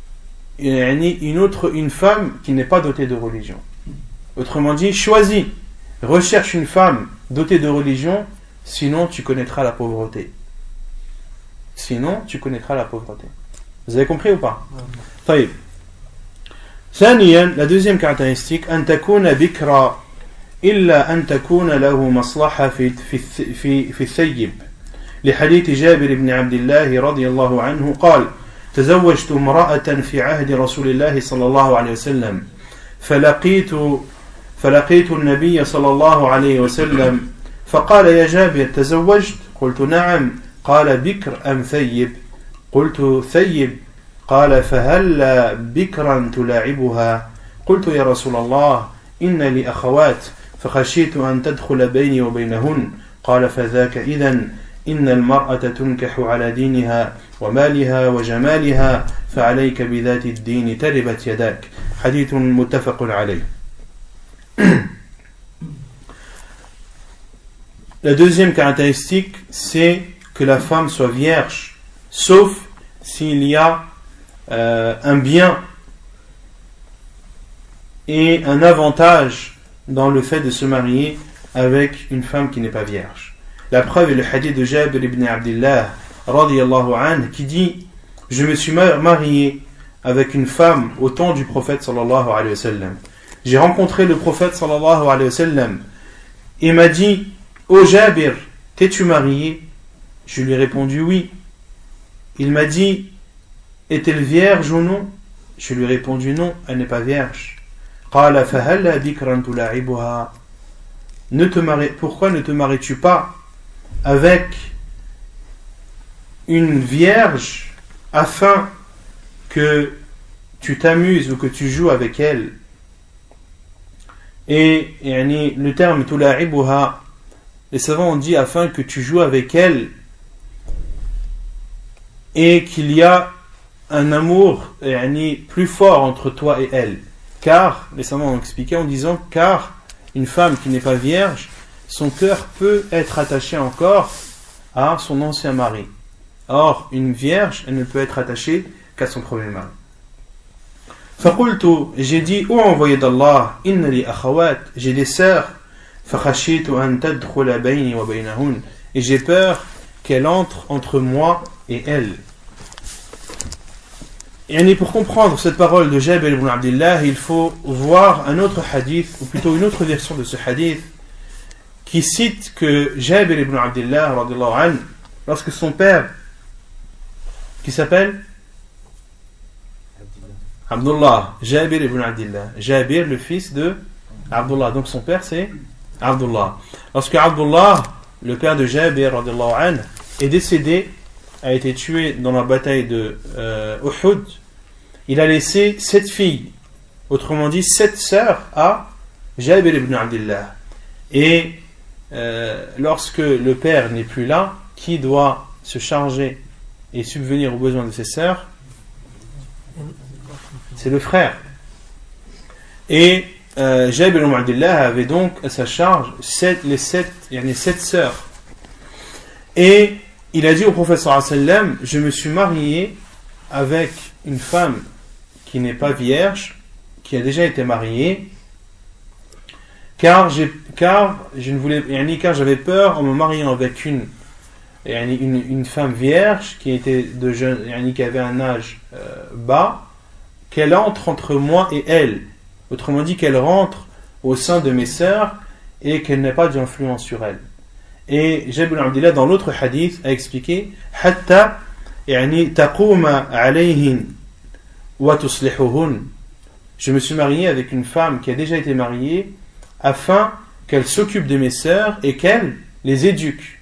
S1: une autre, une femme qui n'est pas dotée de religion. Autrement dit, choisis, recherche une femme dotée de religion, sinon tu connaîtras la pauvreté. Sinon tu connaîtras la pauvreté. Vous avez compris ou pas? طيب. ثانيا, la deuxième caractéristique, أن تكون بكرا إلا أن تكون له مصلحة في في في في الثيب. لحديث جابر بن عبد الله رضي الله عنه قال: تزوجت امرأة في عهد رسول الله صلى الله عليه وسلم فلقيت فلقيت النبي صلى الله عليه وسلم فقال: يا جابر تزوجت؟ قلت: نعم. قال: بكر أم ثيب؟ قلت: ثيب. قال: فهل بكرا تلاعبها؟ قلت: يا رسول الله إن لي أخوات فخشيت أن تدخل بيني وبينهن. قال: فذاك إذن إن المرأة تنكح على دينها ومالها وجمالها فعليك بذات الدين تربت يداك. حديث متفق عليه. La deuxième caractéristique, c'est que la femme soit vierge, sauf s'il y a euh, un bien et un avantage dans le fait de se marier avec une femme qui n'est pas vierge. La preuve est le hadith de Jabir ibn Abdillah radiyallahu anhu qui dit: je me suis marié avec une femme au temps du prophète sallallahu alayhi wa sallam. J'ai rencontré le prophète sallallahu alayhi wa sallam et m'a dit: ô Jabir, t'es-tu marié? Je lui ai répondu oui. Il m'a dit: est-elle vierge ou non? Je lui ai répondu non, elle n'est pas vierge. قال فهل بكرا تلاعبها. Ne te marie, pourquoi ne te maries-tu pas avec une vierge afin que tu t'amuses ou que tu joues avec elle? Et yani, le terme tula'ibuha, les savants ont dit afin que tu joues avec elle et qu'il y a un amour yani, plus fort entre toi et elle. Car, les savants ont expliqué en disant, car une femme qui n'est pas vierge, son cœur peut être attaché encore à son ancien mari. Or, une vierge, elle ne peut être attachée qu'à son premier mari. فقلت, j'ai dit: ô envoyé d'Allah, inna li akhawat, j'ai des sœurs, فخشيت أن تدخل بيني وبينهن, et j'ai peur qu'elle entre entre moi et elle. Et pour comprendre cette parole de Jabir ibn Abdillah, il faut voir un autre hadith, ou plutôt une autre version de ce hadith, qui cite que Jabir ibn Abdillah, radiyallahu anhu, lorsque son père, qui s'appelle Abdullah, Jabir ibn Abdillah, Jabir, le fils de Abdullah, donc son père c'est Abdullah. Lorsque Abdullah, le père de Jabir, radiyallahu anhu, est décédé, a été tué dans la bataille de euh, Uhud, il a laissé sept filles, autrement dit sept sœurs à Jabir ibn Abdillah. Et euh, lorsque le père n'est plus là, qui doit se charger et subvenir aux besoins de ses sœurs? C'est le frère. Et euh, Jabir ibn Abdillah avait donc à sa charge sept, les sept, il y en a sept sœurs. Et il a dit au prophète sallallahu alayhi wa sallam: je me suis marié avec une femme qui n'est pas vierge, qui a déjà été mariée, car, j'ai, car, je ne voulais, car j'avais peur en me mariant avec une, une, une femme vierge qui, était de jeune, qui avait un âge euh, bas, qu'elle entre entre moi et elle. Autrement dit, qu'elle rentre au sein de mes sœurs et qu'elle n'ait pas d'influence sur elle. Et Jabir ibn Abdillah, dans l'autre hadith, a expliqué: Hatta yani taquma alayhin wa tuslihuhun. Je me suis marié avec une femme qui a déjà été mariée afin qu'elle s'occupe de mes sœurs et qu'elle les éduque.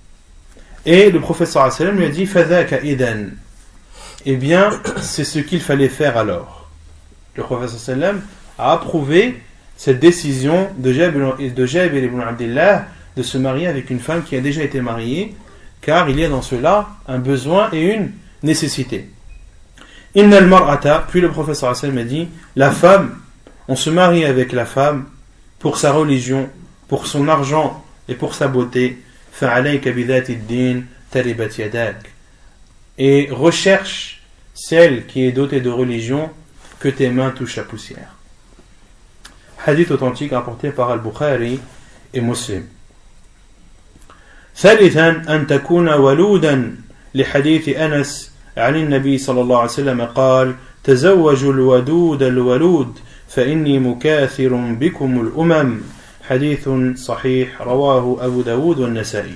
S1: Et le prophète sallallahu alayhi wa sallam lui a dit: Fadhaka idan. Eh bien, c'est ce qu'il fallait faire alors. Le prophète sallallahu alayhi wa sallam a approuvé cette décision de Jabir, de Jabir ibn Abdillah de se marier avec une femme qui a déjà été mariée, car il y a dans cela un besoin et une nécessité. Innal mar'ata, puis le prophète sallallahu alayhi wa sallam a dit: la femme, on se marie avec la femme pour sa religion, pour son argent et pour sa beauté. Fa'alayka bidhati ad-din taribat yadak. Et recherche celle qui est dotée de religion, que tes mains touchent la poussière. Hadith authentique rapporté par Al-Bukhari et Muslim. ثالثا أن تكون ولودا لحديث أنس عن النبي صلى الله عليه وسلم قال تزوجوا الودود الولود فإني مكاثر بكم الأمم حديث صحيح رواه أبو داود والنسائي.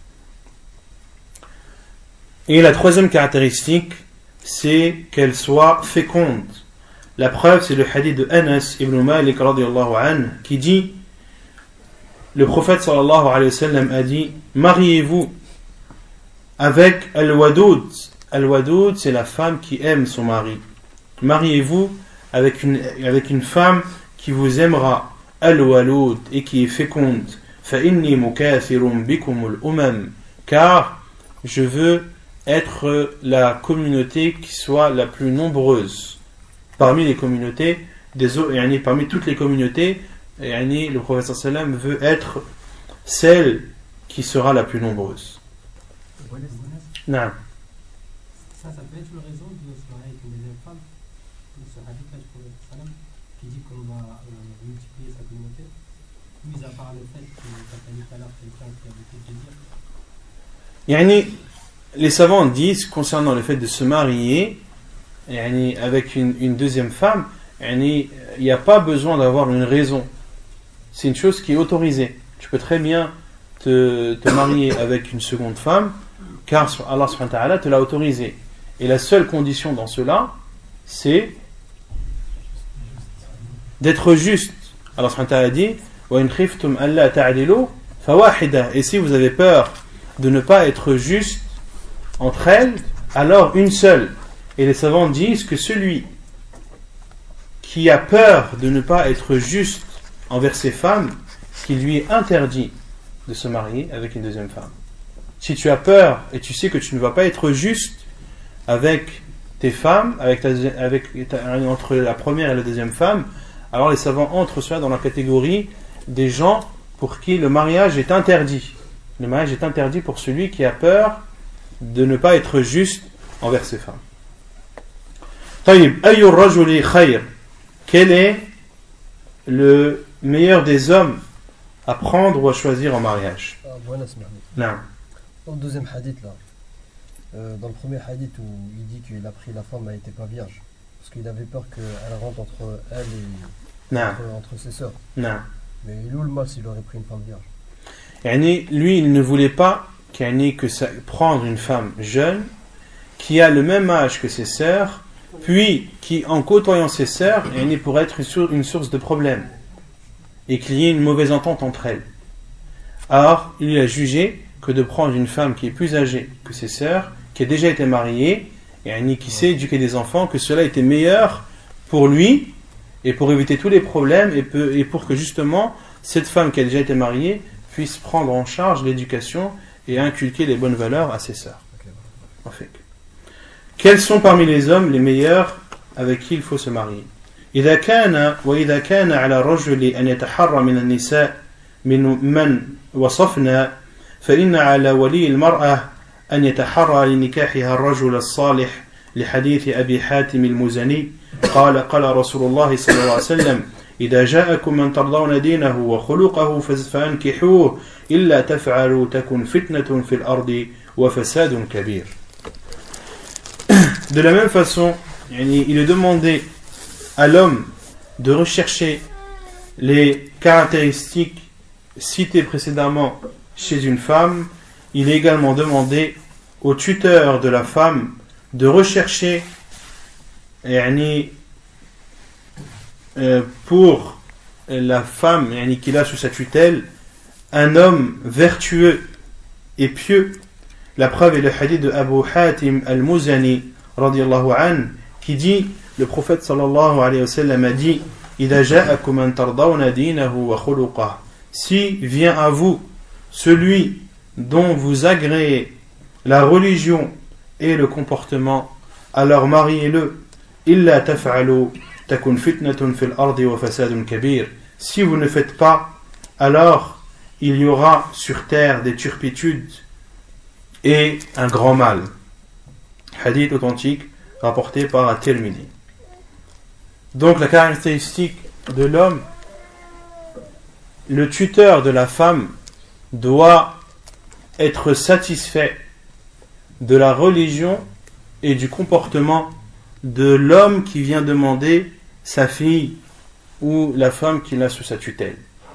S1: Et la troisième caractéristique, c'est qu'elle soit féconde. La preuve, c'est le hadith de Anas ibn Malik radiyallahu anhu qui dit, le prophète sallallahu alayhi wa sallam a dit, mariez-vous avec al-wadoud. Al-wadoud, c'est la femme qui aime son mari. Mariez-vous avec une, avec une femme qui vous aimera, al-waloud, et qui est féconde. فَإِنِّي مُكَاثِرٌ بِكُمُ الْأُمَمْ. Car je veux être la communauté qui soit la plus nombreuse parmi les communautés des autres, yani parmi toutes les communautés, yani le prophète sallallahu alayhi wa sallam veut être celle qui sera la plus nombreuse. Non.
S9: Ça, ça peut être une raison de se marier avec une deuxième femme, de ce hadith-là du prophète sallallahu alayhi wa sallam, qui dit qu'on va euh, multiplier sa communauté, mis à part le fait que, comme tu as dit tout à l'heure, quelqu'un qui a beaucoup de plaisir.
S1: Yani, les savants disent concernant le fait de se marier yani, avec une, une deuxième femme, yani, il n'y a pas besoin d'avoir une raison. C'est une chose qui est autorisée. Tu peux très bien te, te marier avec une seconde femme, car Allah subhanahu wa ta'ala te l'a autorisé. Et la seule condition dans cela, c'est d'être juste. Allah subhanahu wa ta'ala dit وَإِنْ خِفْتُمْ أَلَّا تَعْدِلُوا فَوَاحِدَةٌ. Et si vous avez peur de ne pas être juste entre elles, alors une seule. Et les savants disent que celui qui a peur de ne pas être juste envers ses femmes, qui lui est interdit de se marier avec une deuxième femme. Si tu as peur et tu sais que tu ne vas pas être juste avec tes femmes, avec ta, avec ta, entre la première et la deuxième femme, alors les savants entrent cela dans la catégorie des gens pour qui le mariage est interdit. Le mariage est interdit pour celui qui a peur de ne pas être juste envers ses femmes. طيب أي الرجل خير. Quel est le meilleur des hommes à prendre ou à choisir en mariage?
S6: Ah, voilà,
S1: non.
S6: Dans le deuxième hadith là, euh, dans le premier hadith où il dit qu'il a pris la femme, elle n'était pas vierge, parce qu'il avait peur qu'elle rentre entre elle et
S1: non.
S6: entre, entre ses sœurs.
S1: Non.
S6: Mais il est où le mal s'il aurait pris une femme vierge?
S1: Yani, lui, il ne voulait pas yani, que ça, prendre une femme jeune qui a le même âge que ses sœurs, puis qui, en côtoyant ses sœurs, yani, pourrait être une, source, une source de problème et qu'il y ait une mauvaise entente entre elles. Or, il a jugé que de prendre une femme qui est plus âgée que ses sœurs, qui a déjà été mariée, yani, qui sait éduquer des enfants, que cela était meilleur pour lui et pour éviter tous les problèmes et, peu, et pour que justement cette femme qui a déjà été mariée puisse prendre en charge l'éducation et inculquer les bonnes valeurs à ses sœurs. En fait. Quels sont parmi les hommes les meilleurs avec qui il faut se marier? إذا كان وإذا كان على الرجل أن يتحرى من النساء من من وصفنا فإن على ولي المرأة أن يتحرى لنكاحها الرجل الصالح لحديث أبي حاتم المزني قال قال رسول الله صلى الله عليه وسلم إذا جاءكم من ترضون دينه وخلقه فانكحوه إلا تفعلوا تكن فتنة في الأرض وفساد كبير. De la même façon, il est demandé à l'homme de rechercher les caractéristiques citées précédemment chez une femme. Il est également demandé au tuteur de la femme de rechercher yani, euh, pour la femme yani, qu'il a sous sa tutelle un homme vertueux et pieux. La preuve est le hadith de Abu Hatim al-Muzani radiyallahu an, qui dit, le prophète sallallahu alayhi wa sallam a dit, إِذَا جَاءَكُمْ مَنْ تَرْضَوْنَ دِينَهُ وَخُلُقَهُ. Si vient à vous celui dont vous agréez la religion et le comportement, alors mariez-le. إِلَّا تَفْعَلُوا تَكُنْ فِتْنَةٌ فِي الْأَرْضِ وَفَسَادٌ كَبِيرٌ. Si vous ne faites pas, alors il y aura sur terre des turpitudes et un grand mal. Hadith authentique rapporté par At-Tirmidhi. Donc la caractéristique de l'homme, le tuteur de la femme doit être satisfait de la religion et du comportement de l'homme qui vient demander sa fille ou la femme qu'il a sous sa tutelle.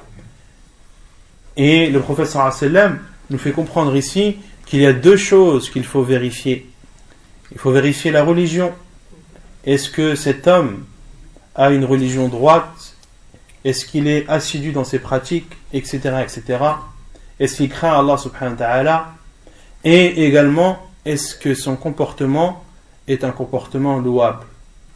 S1: Et le prophète sallallahu alayhi wa sallam nous fait comprendre ici qu'il y a deux choses qu'il faut vérifier. Il faut vérifier la religion. Est-ce que cet homme a une religion droite? Est-ce qu'il est assidu dans ses pratiques, et cetera, et cetera. Est-ce qu'il craint Allah subhanahu wa ta'ala? Et également, est-ce que son comportement est un comportement louable?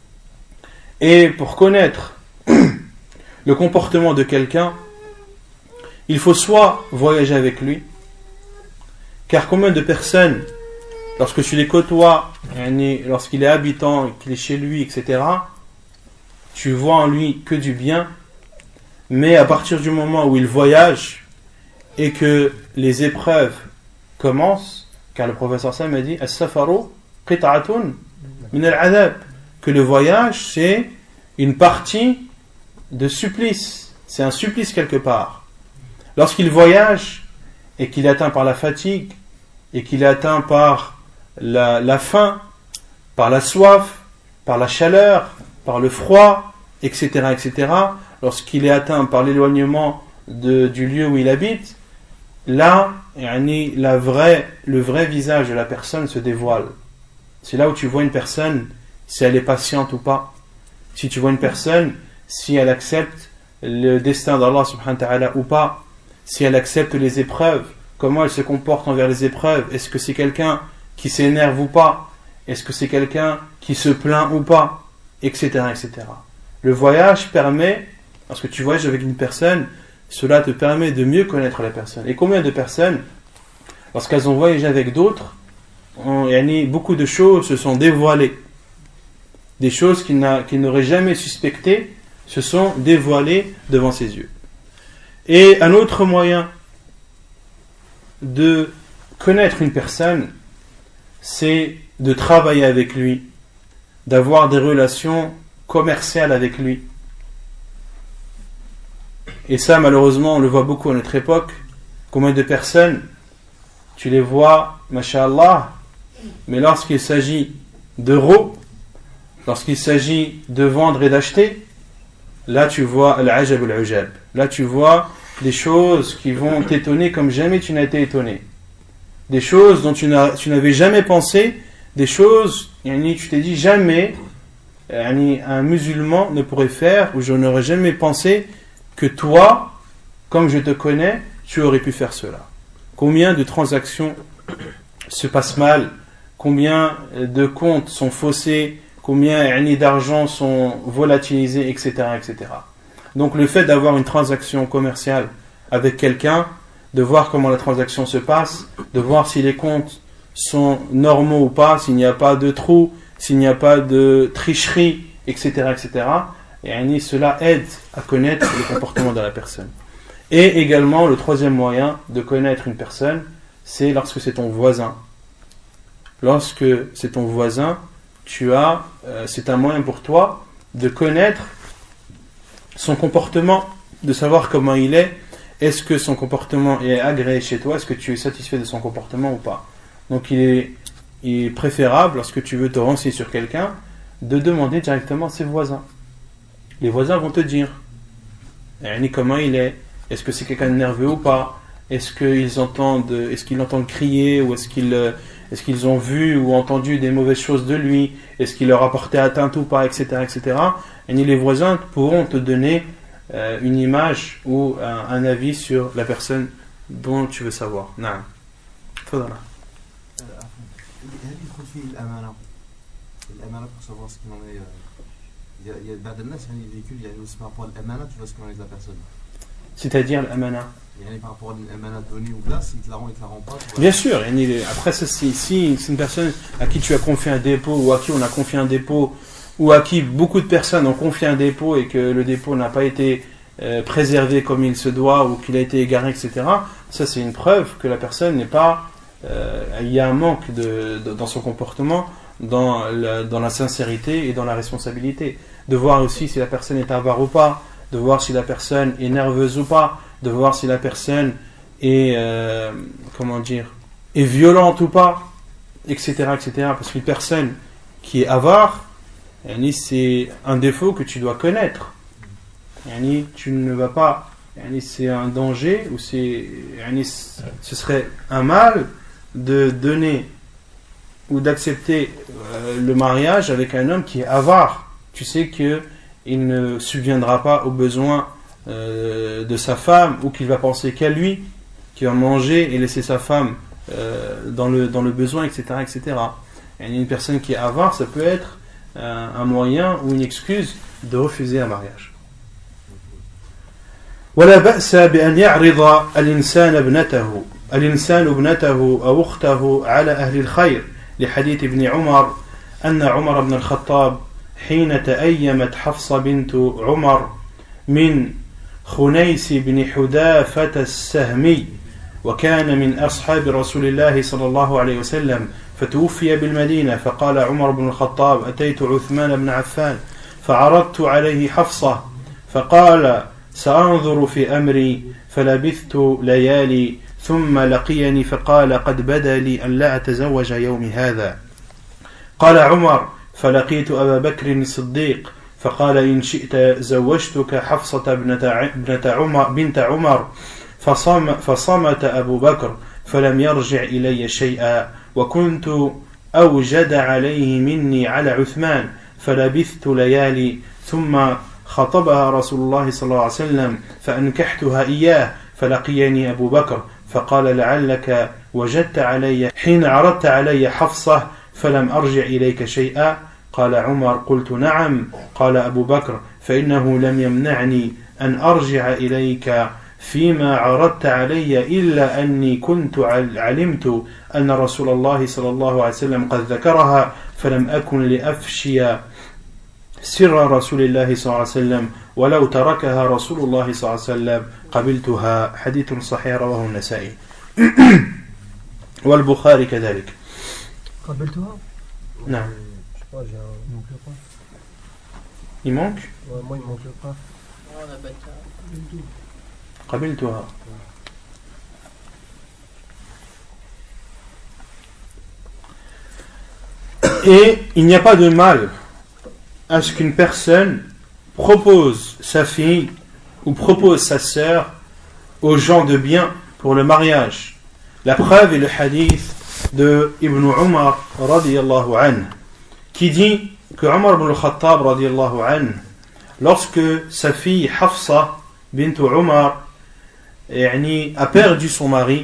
S1: Et pour connaître le comportement de quelqu'un, il faut soit voyager avec lui, car combien de personnes, lorsque tu les côtoies, lorsqu'il est habitant, qu'il est chez lui, et cetera, tu vois en lui que du bien, mais à partir du moment où il voyage et que les épreuves commencent, car le professeur Sam a dit as-safaru qit'atun min al-'adab, que le voyage c'est une partie de supplice, c'est un supplice quelque part. Lorsqu'il voyage et qu'il est atteint par la fatigue et qu'il est atteint par la, la faim, par la soif, par la chaleur, par le froid, et cetera, et cetera, lorsqu'il est atteint par l'éloignement de, du lieu où il habite, là, la vraie, le vrai visage de la personne se dévoile. C'est là où tu vois une personne, si elle est patiente ou pas. Si tu vois une personne, si elle accepte le destin d'Allah subhanahu wa ta'ala ou pas. Si elle accepte les épreuves, comment elle se comporte envers les épreuves. Est-ce que c'est quelqu'un qui s'énerve ou pas? Est-ce que c'est quelqu'un qui se plaint ou pas? Etc, et cetera. Le voyage permet, lorsque tu voyages avec une personne, cela te permet de mieux connaître la personne. Et combien de personnes, lorsqu'elles ont voyagé avec d'autres, ont, beaucoup de choses se sont dévoilées. Des choses qu'il, n'a, qu'il n'aurait jamais suspectées se sont dévoilées devant ses yeux. Et un autre moyen de connaître une personne, c'est de travailler avec lui, d'avoir des relations commerciales avec lui. Et ça, malheureusement, on le voit beaucoup à notre époque. Combien de personnes, tu les vois, masha'Allah, mais lorsqu'il s'agit d'euros, lorsqu'il s'agit de vendre et d'acheter, là tu vois al-ajab al-ujab. Là tu vois des choses qui vont t'étonner comme jamais tu n'as été étonné. Des choses dont tu, n'as, tu n'avais jamais pensé, des choses, yani, tu t'es dit jamais yani, un musulman ne pourrait faire, ou je n'aurais jamais pensé que toi, comme je te connais, tu aurais pu faire cela. Combien de transactions se passent mal, combien de comptes sont faussés, combien yani, d'argent sont volatilisés, et cetera, et cetera. Donc le fait d'avoir une transaction commerciale avec quelqu'un, de voir comment la transaction se passe, de voir si les comptes sont normaux ou pas, s'il n'y a pas de trous, s'il n'y a pas de tricherie, et cetera, et cetera. Et cela aide à connaître le comportement de la personne. Et également, le troisième moyen de connaître une personne, c'est lorsque c'est ton voisin. Lorsque c'est ton voisin, tu as, euh, c'est un moyen pour toi de connaître son comportement, de savoir comment il est. Est-ce que son comportement est agréé chez toi? Est-ce que tu es satisfait de son comportement ou pas? Donc il est, il est préférable, lorsque tu veux te renseigner sur quelqu'un, de demander directement à ses voisins. Les voisins vont te dire comment il est, est-ce que c'est quelqu'un de nerveux ou pas, est-ce qu'ils entendent, est-ce qu'ils l'entendent crier, ou est-ce qu'ils, est-ce qu'ils ont vu ou entendu des mauvaises choses de lui, est-ce qu'il leur a porté atteinte ou pas, et cetera, et cetera. Et les voisins pourront te donner euh, une image ou un, un avis sur la personne dont tu veux savoir. نعم. تفضل.
S10: هل يدخل فيه الأمانة؟ الأمانة pour savoir ce qu'il en est. Il y a, il y a بعض الناس يعني véhicule il y a aussi par rapport à l'amana, tu vois ce qu'il en est de la personne.
S1: C'est-à-dire l'amana.
S10: Il y a par rapport à l'amana donnée ou là, s'il te la rend, il te la rend pas.
S1: Bien sûr. Après, ça, si, si c'est une personne à qui tu as confié un dépôt ou à qui on a confié un dépôt ou à qui beaucoup de personnes ont confié un dépôt et que le dépôt n'a pas été euh, préservé comme il se doit ou qu'il a été égaré, et cetera. Ça, c'est une preuve que la personne n'est pas, euh, il y a un manque de, de, dans son comportement. dans la, dans la sincérité et dans la responsabilité, de voir aussi si la personne est avare ou pas, de voir si la personne est nerveuse ou pas, de voir si la personne est, euh, comment dire, est violente ou pas, et cetera, et cetera. Parce qu'une personne qui est avare, c'est un défaut que tu dois connaître. Tu ne vas pas, c'est un danger, ou c'est, ce serait un mal de donner ou d'accepter le mariage avec un homme qui est avare. Tu sais qu'il ne subviendra pas aux besoins euh, de sa femme, ou qu'il va penser qu'à lui, qu'il va manger et laisser sa femme euh, dans, le, dans le besoin, et cetera, et cetera. Et une personne qui est avare, ça peut être euh, un moyen ou une excuse de refuser un mariage. ولا بأس بأن يعرض الإنسان ابنته الإنسان ابنته أو أخته على أهل الخير لحديث ابن عمر أن عمر بن الخطاب حين تأيمت حفصة بنت عمر من خنيس بن حذافة السهمي وكان من أصحاب رسول الله صلى الله عليه وسلم فتوفي بالمدينة فقال عمر بن الخطاب أتيت عثمان بن عفان فعرضت عليه حفصة فقال سأنظر في أمري فلبثت ليالي ثم لقيني فقال قد بدا لي أن لا أتزوج يوم هذا قال عمر فلقيت أبا بكر الصديق فقال إن شئت زوجتك حفصة بنت عمر بنت عمر فصم فصمت أبو بكر فلم يرجع إلي شيئا وكنت أوجد عليه مني على عثمان فلبثت ليالي ثم خطبها رسول الله صلى الله عليه وسلم فأنكحتها إياه فلقيني أبو بكر فقال لعلك وجدت علي حين عرضت علي حفصة فلم أرجع إليك شيئا قال عمر قلت نعم قال أبو بكر فإنه لم يمنعني أن أرجع إليك فيما عرضت علي إلا أني كنت علمت أن رسول الله صلى الله عليه وسلم قد ذكرها فلم أكن لأفشي سر رسول الله صلى الله عليه وسلم ولو تركها رسول الله صلى الله عليه وسلم قبلتها حديث صحيح رواه النسائي والبخاري كذلك
S4: قبلتها
S1: نعم
S6: Je sais pas, j'ai un...
S3: Il manque le quoi
S1: il manque
S6: Ouais, moi il manque le qaf.
S1: قبلتها et il n'y a pas de mal à ce qu'une personne propose sa fille ou propose sa sœur aux gens de bien pour le mariage. La preuve est le hadith de Ibn Umar radiyallahu anhu qui dit que Umar ibn al-Khattab radiyallahu anhu, lorsque sa fille Hafsa bint Umar a perdu son mari,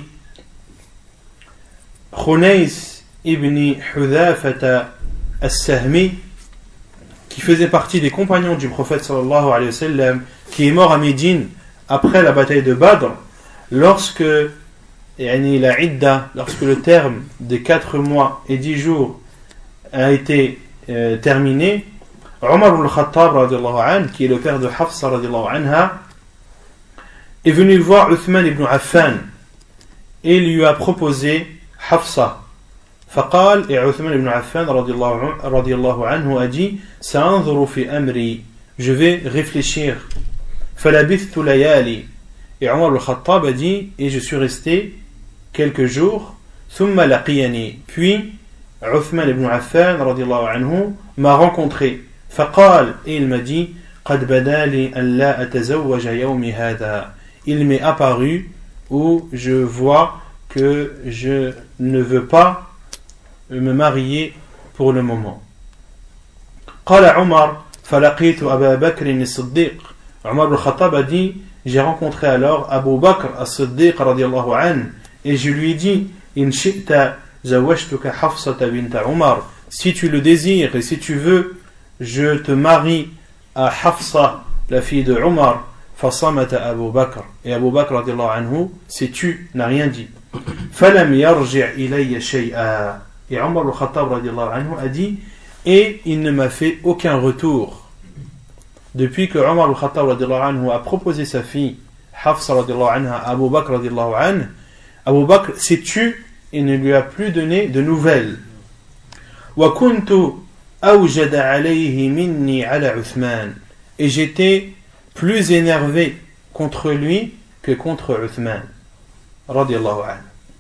S1: Khunays ibn Hudhafata as-Sahmi, qui faisait partie des compagnons du prophète sallallahu alayhi wa sallam, qui est mort à Médine après la bataille de Badr, lorsque la idda, lorsque le terme des quatre mois et dix jours a été euh, terminé, Omar ibn al-Khattab radiyallahu anhu, qui est le père de Hafsa radiyallahu anha, est venu voir Uthman ibn Affan et lui a proposé Hafsa. فقال et Uthman ibn Affan radiyallahu anhu a dit سأنظر في أمري, je vais réfléchir. فلبثت ليالي, et Omar al-Khattab a dit et je suis resté quelques jours. ثم لقيني, puis Uthman ibn Affan radiyallahu anhu m'a rencontré. فقال, et il m'a dit قد بدا لي أن لا أتزوج يومي هذا, il m'est apparu où je vois que je ne veux pas me marier pour le moment. قال عمر فلقيت أبا بكر الصديق, Omar al-Khattab a dit j'ai rencontré alors Abu Bakr as-Siddiq radiyallahu anhu et je lui ai dit إن شئت زوجتك حفصة بنت عمر, si tu le désires et si tu veux je te marie à Hafsa la fille de Omar. فصمت أبو بكر, et Abu Bakr radiyallahu anhu s'est tu, n'a rien dit. فلم يرجع إلي شيئا, et Omar al-Khattab radiyallahu anhu a dit et il ne m'a fait aucun retour. Depuis que Omar al-Khattab radiyallahu anhu a proposé sa fille Hafsa radiyallahu anha à Abu Bakr radiyallahu anhu, Abu Bakr s'est tu et ne lui a plus donné de nouvelles. وكنت أوجد عليه مني على عثمان. Et j'étais plus énervé contre lui que contre Uthman. Radiallahu anhu.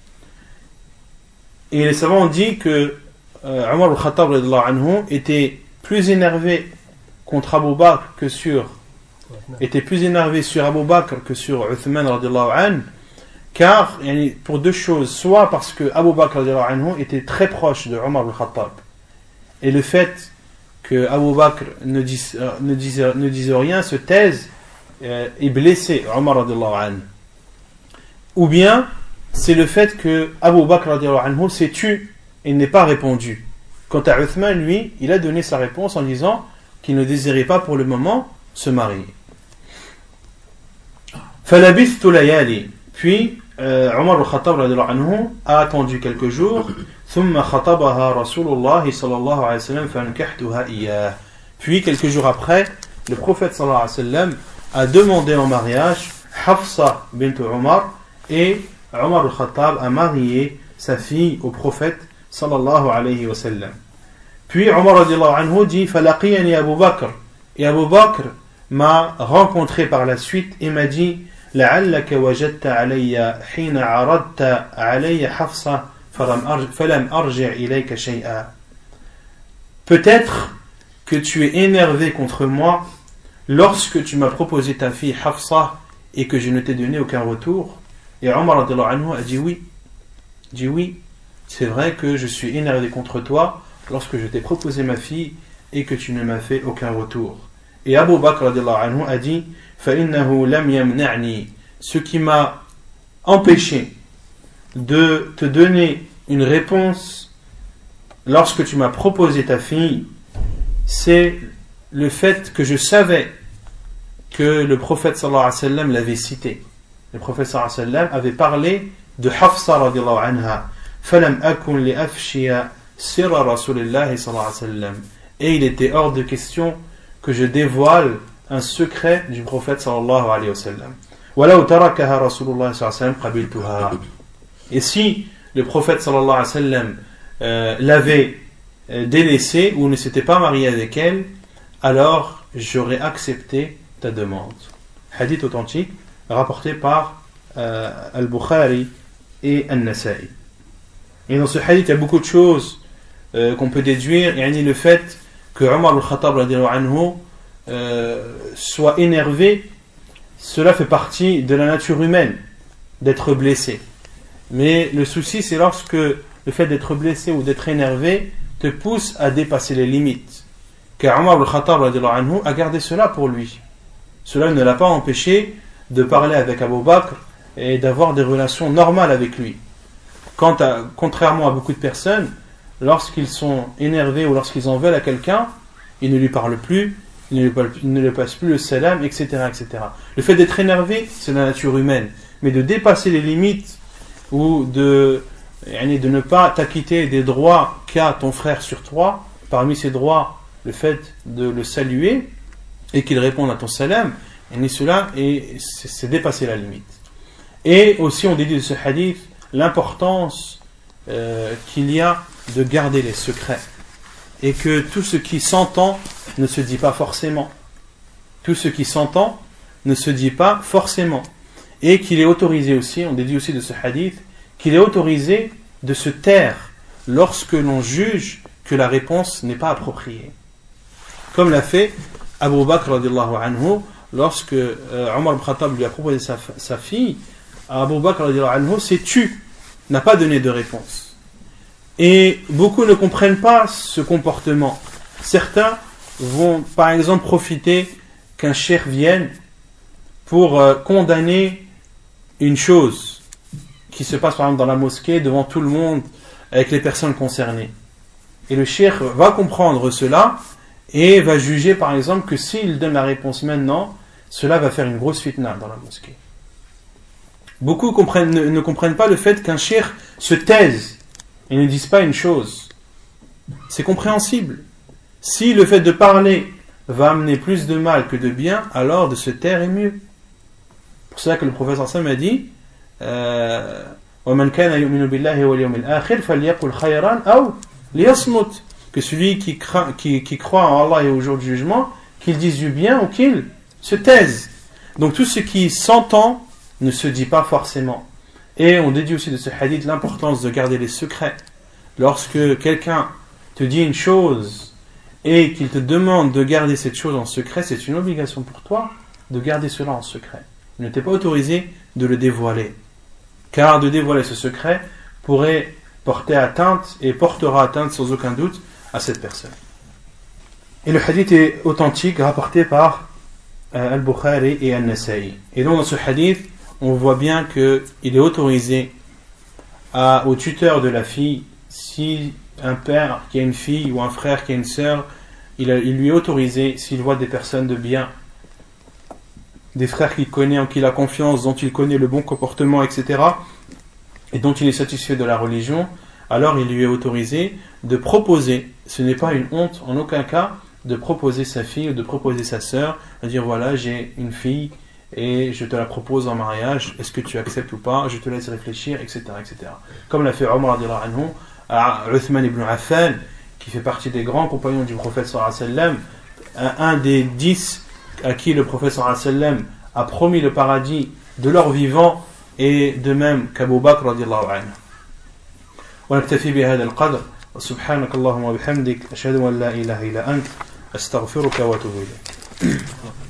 S1: Et les savants ont dit que euh, Omar al-Khattab radiallahu anhu était plus énervé contre Abu Bakr que sur était plus énervé sur Abu Bakr que sur Uthman radiallahu anhu, car pour deux choses, soit parce que Abu Bakr radiallahu anhu était très proche de Omar al-Khattab, et le fait que Abu Bakr ne dise, ne dise, ne dise rien, se taise euh, et blessé Omar radiallahu anhu, ou bien c'est le fait que Abu Bakr radiallahu anhu s'est tu et n'est pas répondu. Quant à Uthman, lui, il a donné sa réponse en disant qu'il ne désirait pas pour le moment se marier. فلبثت ليالي. Puis euh, Omar al-Khattab radiallahu anhu a attendu quelques jours. ثم خطبها رسول الله صلى الله عليه وسلم فانكحتها إياه. Puis quelques jours après, le prophète sallallahu alayhi wa sallam a demandé en mariage Hafsa bint Omar, et Omar al-Khattab a marié sa fille au prophète sallallahu alayhi wa sallam. Puis Omar radiallahu anhu dit فلقيني أبو بكر. Et Abu Bakr m'a rencontré par la suite et m'a dit لعلك وجدت علي حين عرضت علي حفصة فلم أرجع إليك شيئا. Peut-être que tu es énervé contre moi lorsque tu m'as proposé ta fille Hafsa et que je ne t'ai donné aucun retour. Et Omar radiallahu anhu a dit oui. dit oui, c'est vrai que je suis énervé contre toi lorsque je t'ai proposé ma fille et que tu ne m'as fait aucun retour. Et Abu Bakr radiallahu anhu a dit فَإِنَّهُ لَمْ يَمْنَعْنِي. Ce qui m'a empêché de te donner une réponse lorsque tu m'as proposé ta fille, c'est le fait que je savais que le prophète sallallahu alayhi wa sallam l'avait cité. Le prophète sallallahu alayhi wa sallam avait parlé de Hafsa radiallahu anha. فَلَمْ أَكُنْ لِأَفْشِيَ سِرَّ رَسُولِ اللَّهِ صلى الله عليه وسلم. Et il était hors de question que je dévoile un secret du prophète sallallahu alayhi wa sallam. وَلَوْ تَرَكَهَا رَسُولُ اللَّهِ صلى الله عليه وسلم قَبِلْتُهَا. Et si le prophète sallallahu alayhi wa sallam euh, l'avait euh, délaissée ou ne s'était pas marié avec elle, alors j'aurais accepté ta demande. Hadith authentique rapporté par euh, Al-Bukhari et An-Nasa'i. Et dans ce hadith il y a beaucoup de choses euh, qu'on peut déduire, et le fait que Omar al-Khattab radiallahu anhu euh, soit énervé, cela fait partie de la nature humaine d'être blessé. Mais le souci c'est lorsque le fait d'être blessé ou d'être énervé te pousse à dépasser les limites. Car Omar al-Khattab radiallahu anhu a gardé cela pour lui. Cela ne l'a pas empêché de parler avec Abu Bakr et d'avoir des relations normales avec lui. Quant à, contrairement à beaucoup de personnes, lorsqu'ils sont énervés ou lorsqu'ils en veulent à quelqu'un, ils ne lui parlent plus, ils ne lui, parlent, ils ne lui passent plus le salam, et cetera, et cetera. Le fait d'être énervé, c'est la nature humaine. Mais de dépasser les limites ou de, de ne pas t'acquitter des droits qu'a ton frère sur toi, parmi ces droits, le fait de le saluer et qu'il réponde à ton salam, et cela est, c'est, c'est dépasser la limite. Et aussi on déduit de ce hadith l'importance euh, qu'il y a de garder les secrets, et que tout ce qui s'entend ne se dit pas forcément. Tout ce qui s'entend ne se dit pas forcément. Et qu'il est autorisé aussi, on déduit aussi de ce hadith, qu'il est autorisé de se taire lorsque l'on juge que la réponse n'est pas appropriée. Comme l'a fait Abu Bakr radiallahu anhu lorsque euh, Omar ibn Khattab lui a proposé sa, sa fille. Abu Bakr radiallahu anhu s'est tu, n'a pas donné de réponse. Et beaucoup ne comprennent pas ce comportement. Certains vont par exemple profiter qu'un cheikh vienne pour euh, condamner une chose qui se passe par exemple dans la mosquée devant tout le monde avec les personnes concernées. Et le cheikh va comprendre cela et va juger par exemple que s'il donne la réponse maintenant, cela va faire une grosse fitna dans la mosquée. Beaucoup comprennent, ne, ne comprennent pas le fait qu'un cheikh se taise et ne dise pas une chose. C'est compréhensible. Si le fait de parler va amener plus de mal que de bien, alors de se taire est mieux. Pour cela que le professeur Sam a dit وَمَنْ كَانَ يُؤْمِنُ بِاللَّهِ وَالْيَوْمِ الْآخِرِ فَلْيَقُلْ خَيْرًا أَوْ لِيَصْمُتْ. que celui qui, craint, qui, qui croit en Allah et au jour du jugement, qu'il dise du bien ou qu'il se taise. Donc tout ce qui s'entend ne se dit pas forcément. Et on dédie aussi de ce hadith l'importance de garder les secrets. Lorsque quelqu'un te dit une chose et qu'il te demande de garder cette chose en secret, c'est une obligation pour toi de garder cela en secret. Il ne t'est pas autorisé de le dévoiler. Car de dévoiler ce secret pourrait porter atteinte et portera atteinte sans aucun doute à cette personne. Et le hadith est authentique, rapporté par euh, Al-Bukhari et Al-Nasa'i. Et donc dans ce hadith, on voit bien qu'il est autorisé à, au tuteur de la fille, si un père qui a une fille ou un frère qui a une sœur, il, a, il lui est autorisé, s'il voit des personnes de bien, des frères qu'il connaît, en qui il a confiance, dont il connaît le bon comportement, et cetera, et dont il est satisfait de la religion, alors il lui est autorisé de proposer, ce n'est pas une honte en aucun cas, de proposer sa fille ou de proposer sa sœur, de dire voilà, j'ai une fille et je te la propose en mariage, est-ce que tu acceptes ou pas, je te laisse réfléchir, et cetera, et cetera. Comme l'a fait Omar radhiyallahu anhu à Uthman ibn Affan, qui fait partie des grands compagnons du prophète sallallahu alayhi wa sallam, un des dix à qui le prophète sallallahu alayhi wa sallam a promis le paradis de leur vivant, et de même qu'Abu Bakr radhiyallahu anhu. ونكتفي بهذا القدر وسبحانك اللهم وبحمدك أشهد أن لا إله إلا أنت أستغفرك وأتوب إليك.